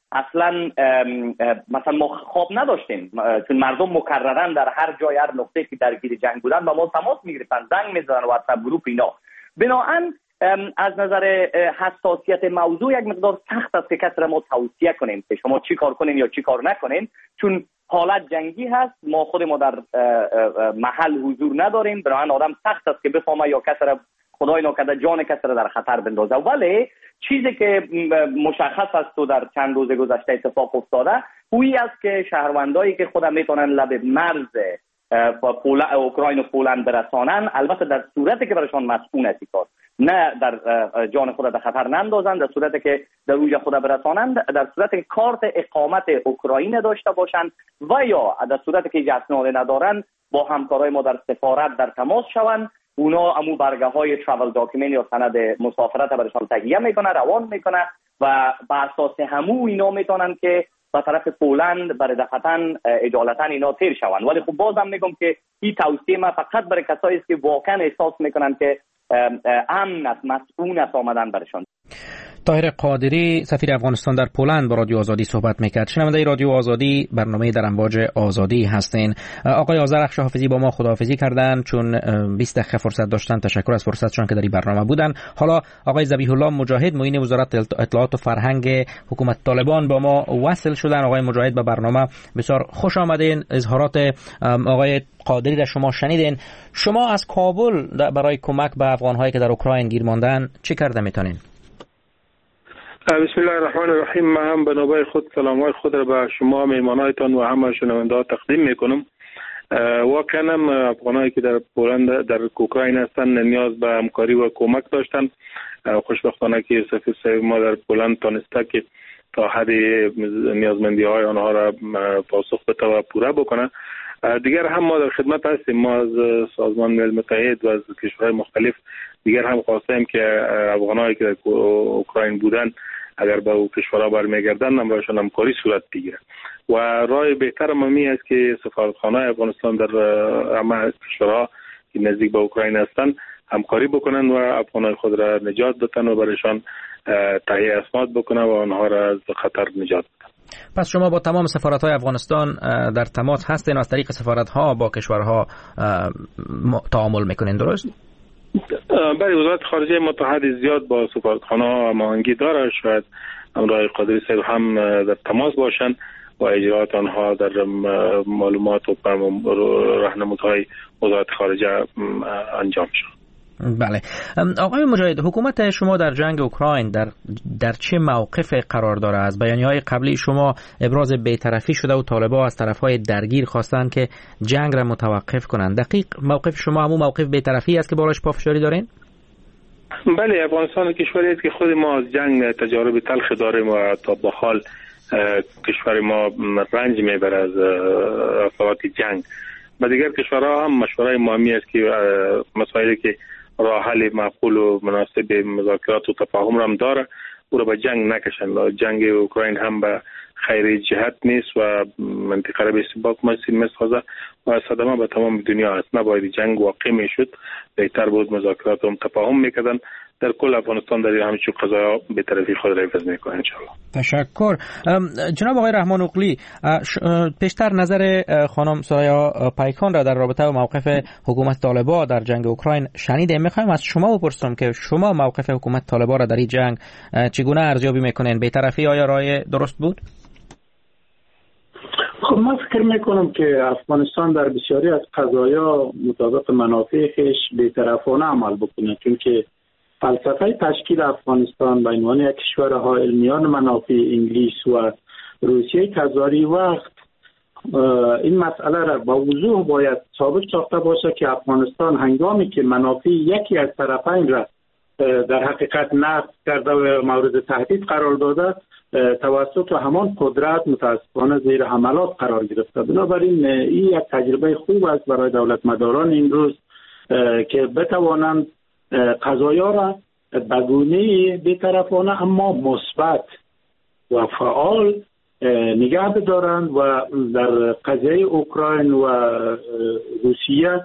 S10: اصلا مثلا ما خواب نداشتیم، چون مردم مکررن در هر جای هر نقطه که درگیر جنگ بودن با ما تماس میگرفتن، زنگ میزدن واتساپ گروپ اینا. بنابراین از نظر حساسیت موضوع یک مقدار سخت است که کسی را ما توصیه کنیم که شما چی کار کنین یا چی کار نکنین، چون حالت جنگی هست، ما خود ما در محل حضور نداریم. بنابراین آدم سخت است که بفهمه یا کسی را خدای نکرده جان کسی را در خطر بندازه. ولی چیزی که مشخص است و در چند روز گذشته اتفاق افتاده اویی است که شهروندایی که خودم میتونن لب مرز اوکراین و پولند برسانن، البته در صورتی که برایشان مسئول است کار، نه در جان خود در خطر نندازن، در صورتی که در روی خود برسانند، در صورتی که کارت اقامت اوکراین داشته باشند و یا در صورتی که اسناد ندارن با همکارای ما در سفارت در تماس شوند. اونا امو برگه های ترافل داکیومنت یا سند مسافرت برایشان تهیه میکنه، روان میکنه و بر اساس همو اینا میتونن که به طرف پولند برای دفتن اجالتا اینا تیر شوند. ولی خب بازم میگم که این توصیه ما فقط برای کسایی است که واقعا احساس میکنن که امن است، مسئول است آمدن برشان.
S2: طاهر قادری سفیر افغانستان در پولند با رادیو آزادی صحبت میکرد. شنونده رادیو آزادی، برنامه در امواج آزادی هستین. آقای آذرخش حافظی با ما خداحافظی کردن چون 20 دقیقه فرصت داشتن. تشکر از فرصتشون که در این برنامه بودن. حالا آقای ذبیح الله مجاهد معین وزارت اطلاعات و فرهنگ حکومت طالبان با ما وصل شدن. آقای مجاهد به برنامه بسیار خوش آمدین. اظهارات آقای قادری را شما شنیدین. شما از کابل برای کمک به افغان‌هایی که در اوکراین گیر ماندن چه کرده میتونین؟
S5: بسم الله الرحمن الرحیم. من هم به نوبه خود سلام‌های خود را به شما میهمانایتان و همه شنونده‌ها تقدیم میکنم. واقعا افغانایی که در پولند در اوکراین هستند نیاز به همکاری و کمک داشتند. خوشبختانه که سفیر ما در پولند تانسته که تا حد نیازمندی‌های آنها را پاسخ بده و پوره بکنه. دیگر هم ما در خدمت هستیم. ما از سازمان ملل متحد و از کشورهای مختلف دیگر هم خواستیم که افغانایی که در اوکراین بودن اگر به او کشورها برمیگردن هم برایشان همکاری صورت بگیره و راه بهتر ممی است که سفارتخانه افغانستان در همه کشورها که نزدیک به اوکراین هستند همکاری بکنن و افغانای خود را نجات بدن و برایشان تهیه اسناد بکنن و آنها را از خطر نجات بدن.
S2: پس شما با تمام سفارت‌های افغانستان در تماس هستین و از طریق سفارت‌ها با کشورها تعامل میکنین، درست؟
S5: بله، وزارت خارجه متحد زیاد با سفارتخانه‌ها هماهنگی داره. شاید همراه قادری صاحب هم در تماس باشند و اجرات آنها در معلومات و راهنمودهای وزارت خارجه انجام شد.
S2: بله. آقای مجاهد، حکومت شما در جنگ اوکراین در چه موقف قرار داره؟ از بیانیه‌های قبلی شما ابراز بی‌طرفی شده و طالبان از طرف‌های درگیر خواستن که جنگ را متوقف کنند. دقیق موقف شما همون موقف بی‌طرفی است که بالاش پافشاری دارین؟
S5: بله، افغانستان کشوری است که خود ما از جنگ تجارب تلخ داریم و تا به حال کشور ما رنج میبره از اثرات جنگ. و دیگر کشورها هم مشورای مهمی است که مسائلی که راه حل معقول و مناسب مذاکرات و تفاهم را هم داره او را به جنگ نکشند. جنگ اوکراین هم به خیر جهت نیست و منطقه را به استباق میسازه و صدمه به تمام دنیا است. نباید جنگ واقع میشد، بهتر بود مذاکرات و تفاهم میکردن. در کل افغانستان در همچون قضایا به طرفی خود را حفظ میکنه ان شاء الله.
S2: تشکر. جناب آقای رحمان اقلی، پیشتر نظر خانم سرایا پیکان را در رابطه با موقف حکومت طالبان در جنگ اوکراین شنیده. میخوایم از شما بپرسم که شما موقف حکومت طالبان را در این جنگ چگونه ارزیابی میکنین؟ بی‌طرفی آیا راه درست بود؟
S5: خب من فکر میکنم که افغانستان در بسیاری از قضایا مطابق منافع خویش بی‌طرفانه عمل بکنه، چون که فلسفه تشکیل افغانستان به عنوان یک کشور حائل میان منافع انگلیس و روسیه تزاری وقت این مسئله را با وضوح باید ثابت ساخته باشه که افغانستان هنگامی که منافع یکی از طرفین را در حقیقت نقض کرده و مورد تهدید قرار داده توسط همان قدرت متاسفانه زیر حملات قرار گرفته. بنابراین این یک تجربه خوب است برای دولت مداران امروز که بتوانند قضایا را به گونه بی‌طرفانه اما مثبت و فعال نگه بدارند و در قضیه اوکراین و روسیه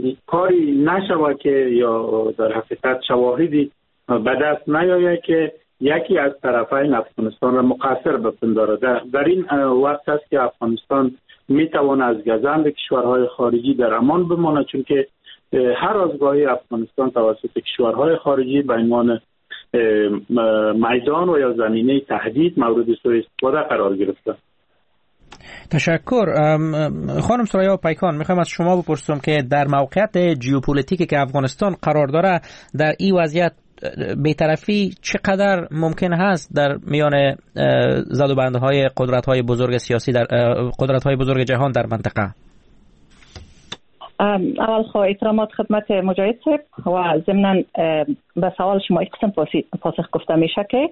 S5: کاری نشود که یا در حقیقت شواهدی به دست نیاید که یکی از طرفین افغانستان را مقصر بپنداره. در این وقت است که افغانستان میتوان از گزند کشورهای خارجی در امان بمانه، چون که هر از گاهی افغانستان توسط کشورهای خارجی به عنوان میدان و یا زمینه تهدید مورد سوء استفاده قرار گرفته.
S2: تشکر. خانم ثریا پیکان، میخوام از شما بپرسم که در موقعیت ژئوپلیتیکی که افغانستان قرار داره، در این وضعیت بی‌طرفی چقدر ممکن هست در میان زدوبندهای قدرت‌های بزرگ سیاسی در قدرت‌های بزرگ جهان در منطقه؟
S3: اول احترامات خدمت مجاهد صاحب و ضمناً به سوال شما یک قسم پاسخ گفته میشه که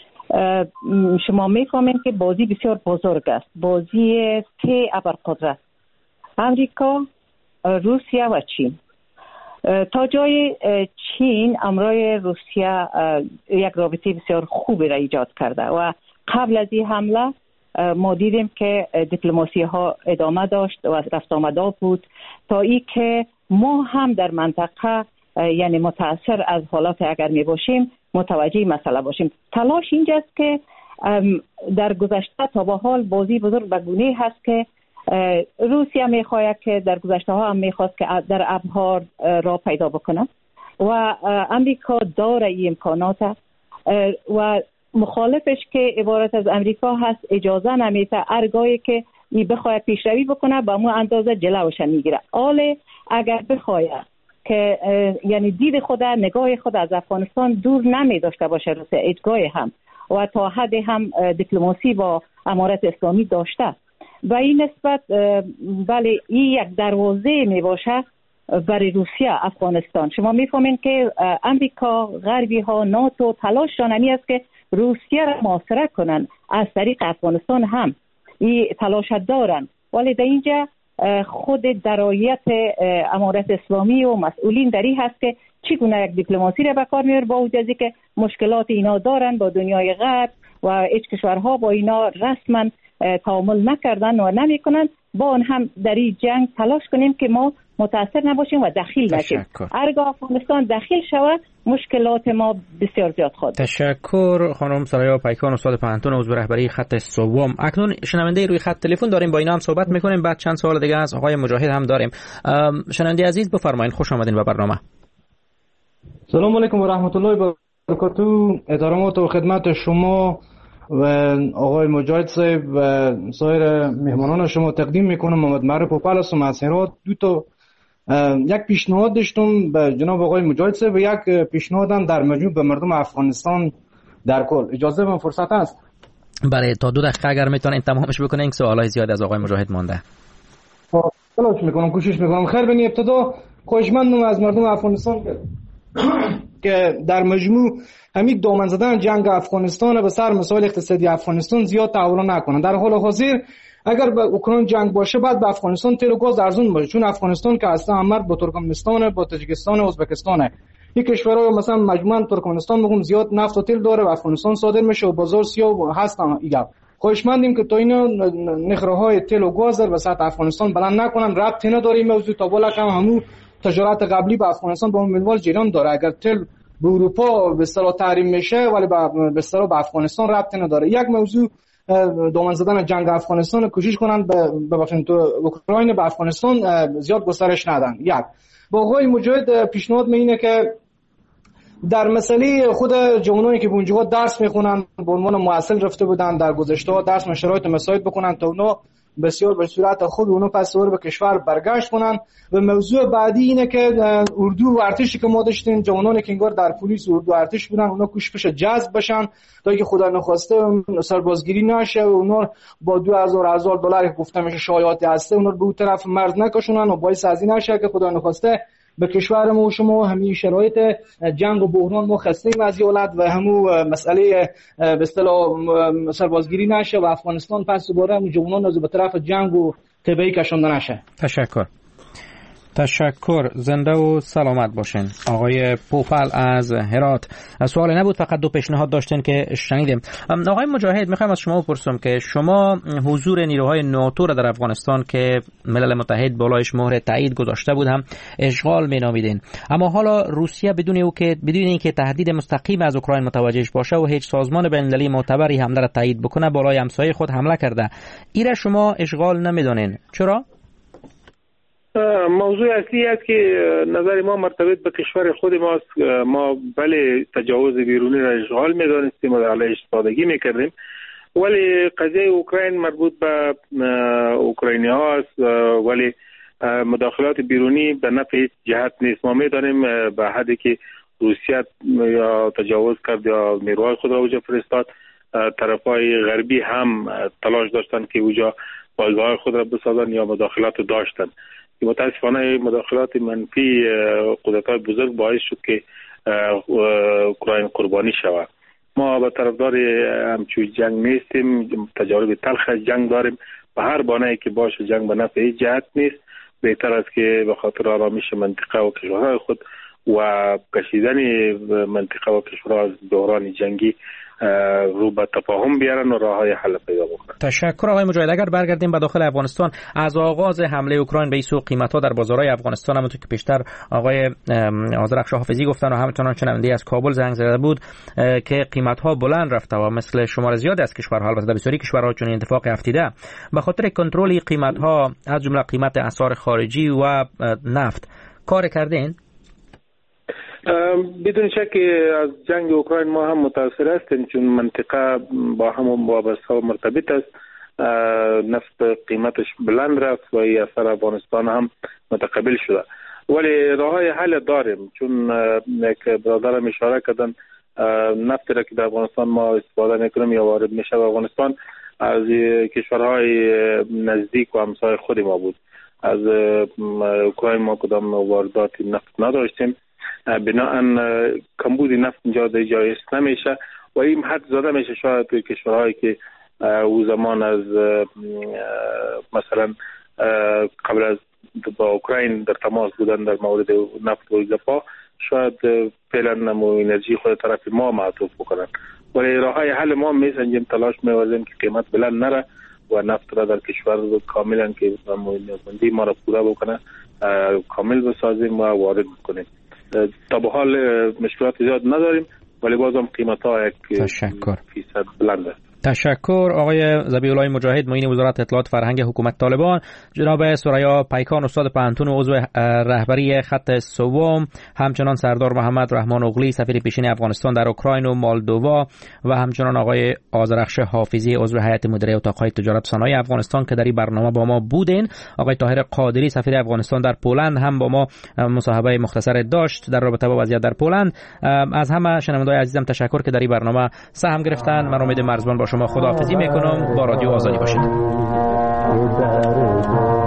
S3: شما میفهمین که بازی بسیار بزرگ است، بازی سه ابرقدرت امریکا، روسیه و چین. تا جای چین امروی روسیه یک رابطه بسیار خوبی را ایجاد کرده و قبل از این حمله ما دیدیم که دیپلماسی ها ادامه داشت و رفت آمده بود تا ای که ما هم در منطقه یعنی متاثر از حالات اگر می باشیم متوجه مسئله باشیم. تلاش اینجاست که در گذشته تا به حال بازی بزرگ به گونه هست که روسیه میخواهد که در گذشته ها هم میخواست که در ابحار را پیدا بکنه و امریکا داره این امکانات و مخالفش که عبارت از امریکا هست اجازه نمیده هرگاهی که این بخواهد پیشروی بکنه با مو اندازه جلوش میگیره. حالا اگر بخواهد که یعنی دید خود نگاه خود از افغانستان دور نمی داشته باشه روسیه اجگاه هم و تا حد هم دیپلماسی با امارت اسلامی داشته و این نسبت بله این یک دروازه می باشه برای روسیه افغانستان. شما میفهمین که امریکا، غربی ها، ناتو تلاششان همی است که روسیه را محاصره کنن، از طریق افغانستان هم این تلاش دارن، ولی در اینجا خود درایت امارت اسلامی و مسئولین در این هست که چگونه یک دیپلماسی را به کار میبرن با وجود از که مشکلات اینا دارن با دنیای غرب و هیچ کشورها با اینا رسما تعامل نکردن و نمیکنن. با آن هم در این جنگ تلاش کنیم که ما متاثر نباشیم و دخیل نشیم. هرگاه افغانستان دخیل شود مشکلات ما بسیار زیاد خواهد.
S2: تشکر خانم ثریا پیکان، استاد پانتون عضو رهبری خط سوم. اکنون شنونده روی خط تلفن داریم، با اینا هم صحبت میکنیم، بعد چند سوال دیگه از آقای مجاهد هم داریم. شنونده عزیز بفرمایید، خوش آمدین به برنامه.
S12: سلام علیکم و رحمت الله و برکاته. احترامات و خدمت شما و آقای مجاهد صاحب و سایر مهمانان شما تقدیم میکنم. محمد معروف پوپل هستم از هرات. دو تا یک پیشنهاد داشتم به جناب آقای مجاهد صاحب و یک پیشنهادم در مجموع به مردم افغانستان در کل. اجازه من فرصت هست؟
S2: بله، تا 2 دقیقه اگر میتونین تمامش بکنین، این سوالای زیاد از آقای مجاهد مونده.
S12: تلاش میکنم، کوشش میکنم. خیر، بنی ابتدا خواهشمندم از مردم افغانستان که در مجموع همین دامن زدن جنگ افغانستان به سر مسائل اقتصادی افغانستان زیاد تحول نکنن. در حال حاضر اگر به اوکراین جنگ باشه بعد به افغانستان تیل و گاز ارزون باشه، چون افغانستان که اصلا همرد با ترکمنستان، با تاجیکستان و ازبکستان، این کشورها مثلا مجموعاً ترکمنستان میگم زیاد نفت و تیل داره و افغانستان صادر میشه و بازار سیاه هستن. اینا خواهشمندیم که تا اینا نخره‌های تیل و گاز در وسط افغانستان بلند نکنن. ربطی نداره این موضوع، تا بالا کم همون تجارت قبلی به افغانستان با منوال جریان داره. اگر تیل به اروپا به اصطلاح تحریم میشه ولی به اصطلاح به افغانستان ربطی نداره. یک موضوع دامن زدن جنگ افغانستان، کوشش کنن به اوکراین به افغانستان زیاد گسترش ندن. یک با آقای مجاهد پیشنهاد اینه که در مسئله خود جوانانی که اونجا درس میخونن به عنوان معسل رفته بودن در گذشته درس و شرایط مساعد بکنن تا اونا بسیار به صورت خوب اونو پس به کشور برگشت کنن. و موضوع بعدی اینه که اردو و ارتشی که ما داشتیم، جوانانی که انگار در پلیس و اردو ارتش بودن، اونا کوشش جذب بشن تا اینکه خدا نخواسته سربازگیری نشه و اونا با $2000 که گفته میشه شایعاتی هسته اونا به اون طرف مرز نکشونن و باعث از این نشه که خدا نخواسته به کشور ما و شما همین شرایط جنگ و بحران ما خستیم از حالت و همون مسئله به اصطلاح سربازگیری نشه و افغانستان پس دوباره همون جوانان از به طرف جنگ و تبعی کشانده نشه.
S2: تشکر. تشکر. زنده و سلامت باشین. آقای پوپل از هرات. سوال نبود، فقط دو پیشنهاد داشتین که شنیدیم. آقای مجاهد، میخوایم از شما بپرسم که شما حضور نیروهای ناتو را در افغانستان که ملل متحد بالایش مهر تایید گذاشته بود هم اشغال مینامیدین، اما حالا روسیه بدون اینکه تهدید مستقیم از اوکراین متوجهش باشه و هیچ سازمان بین‌المللی معتبری حمله را تایید بکنه بالای همسایه خود حمله کرده. ایره شما اشغال نمیدونین، چرا؟
S4: موضوع اصلی است که نظر ما مرتبط به کشور خود ماست. ما بله تجاوز بیرونی را اشغال می‌دانستیم و علیه استفاده می‌کردیم، ولی قضیه اوکراین مربوط به اوکراینی ها است، ولی مداخلات بیرونی به نفع هیچ جهت نیست. ما می‌دانیم به حدی که روسیه یا تجاوز کرد یا نیروهای خود را اونجا فرستاد، طرفای غربی هم تلاش داشتند که اونجا پایگاه خود را بسازند یا مداخلات داشتند. متاسفانه مداخلات منفی قدرت‌های بزرگ باعث شد که اوکراین قربانی شود. ما به طرفدار همچون جنگ نیستیم، تجارب تلخ از جنگ داریم. به هر بانه‌ای که باشه جنگ به نفع هیچ جهت نیست. بهتر است که به خاطر آرامش منطقه و کشورهای خود و کشیدن منطقه و کشورها از دوران جنگی رو به تفاهم بیارن و راههای حل پیدا بکنن.
S2: تشکر آقای مجاهد. اگر برگردیم به داخل افغانستان، از آغاز حمله اوکراین به این سو قیمت‌ها در بازارهای افغانستان، همونطور که پیشتر آقای آذرخش حافظی گفتن و همچنان شنونده از کابل زنگ زده بود که قیمت‌ها بلند رفته و مثل شمار زیاد از کشورها، البته بسیاری کشورها چون اتفاق افتیده، به خاطر کنترل قیمت‌ها از جمله قیمت اسعار خارجی و نفت کار کردین؟
S4: بدون شک از جنگ اوکراین ما هم متاثر هستیم، چون منطقه با هم وابسته و مرتبط است. نفت قیمتش بلند رفت و این اثر افغانستان هم متقبل شده، ولی راههای حل داریم. چون که برادرم اشاره کردن نفت را که در افغانستان ما استفاده میکنیم یا وارد میشه به افغانستان از کشورهای نزدیک و همسایه خود ما بود. از اوکراین ما کدام واردات نفت نداشتیم، بناهن کمبود نفت اینجا جایز نمیشه و این حد زده میشه. شاید کشورهایی که او زمان از مثلا قبل از با اوکراین در تماس بودن در مورد نفت و اضافه، شاید فعلا نمو انرژی خود طرف ما معطوف بکنن، ولی راههای حل ما میسنجیم، تلاش می‌ورزیم که قیمت بلند نره و نفت را در کشور کاملا که نیازمندی ما را پورا بکنه کامل بسازیم و وارد بکنیم. تا به حال مشکلات زیاد نداریم، ولی بازم قیمت‌ها یک فیصد بلند است.
S2: تشکر آقای ذبیح‌الله مجاهد، معین وزارت اطلاعات فرهنگ حکومت طالبان. جناب سریا پیکان، استاد پانتون و عضو رهبری خط سوم، همچنان سردار محمد رحمان اغلی، سفیر پیشین افغانستان در اوکراین و مالدووا، و همچنان آقای آذرخش حافظی، عضو هیئت مدیره اتاق‌های تجارت صنایع افغانستان که در این برنامه با ما بودین. آقای طاهر قادری، سفیر افغانستان در پولند، هم با ما مصاحبه مختصر داشت در رابطه با وضعیت در پولند. از همه شنوندگان عزیزم تشکر که در این برنامه سهم گرفتن. من امید مرزبان با شما خداحافظی میکنم. با رادیو آزادی باشید.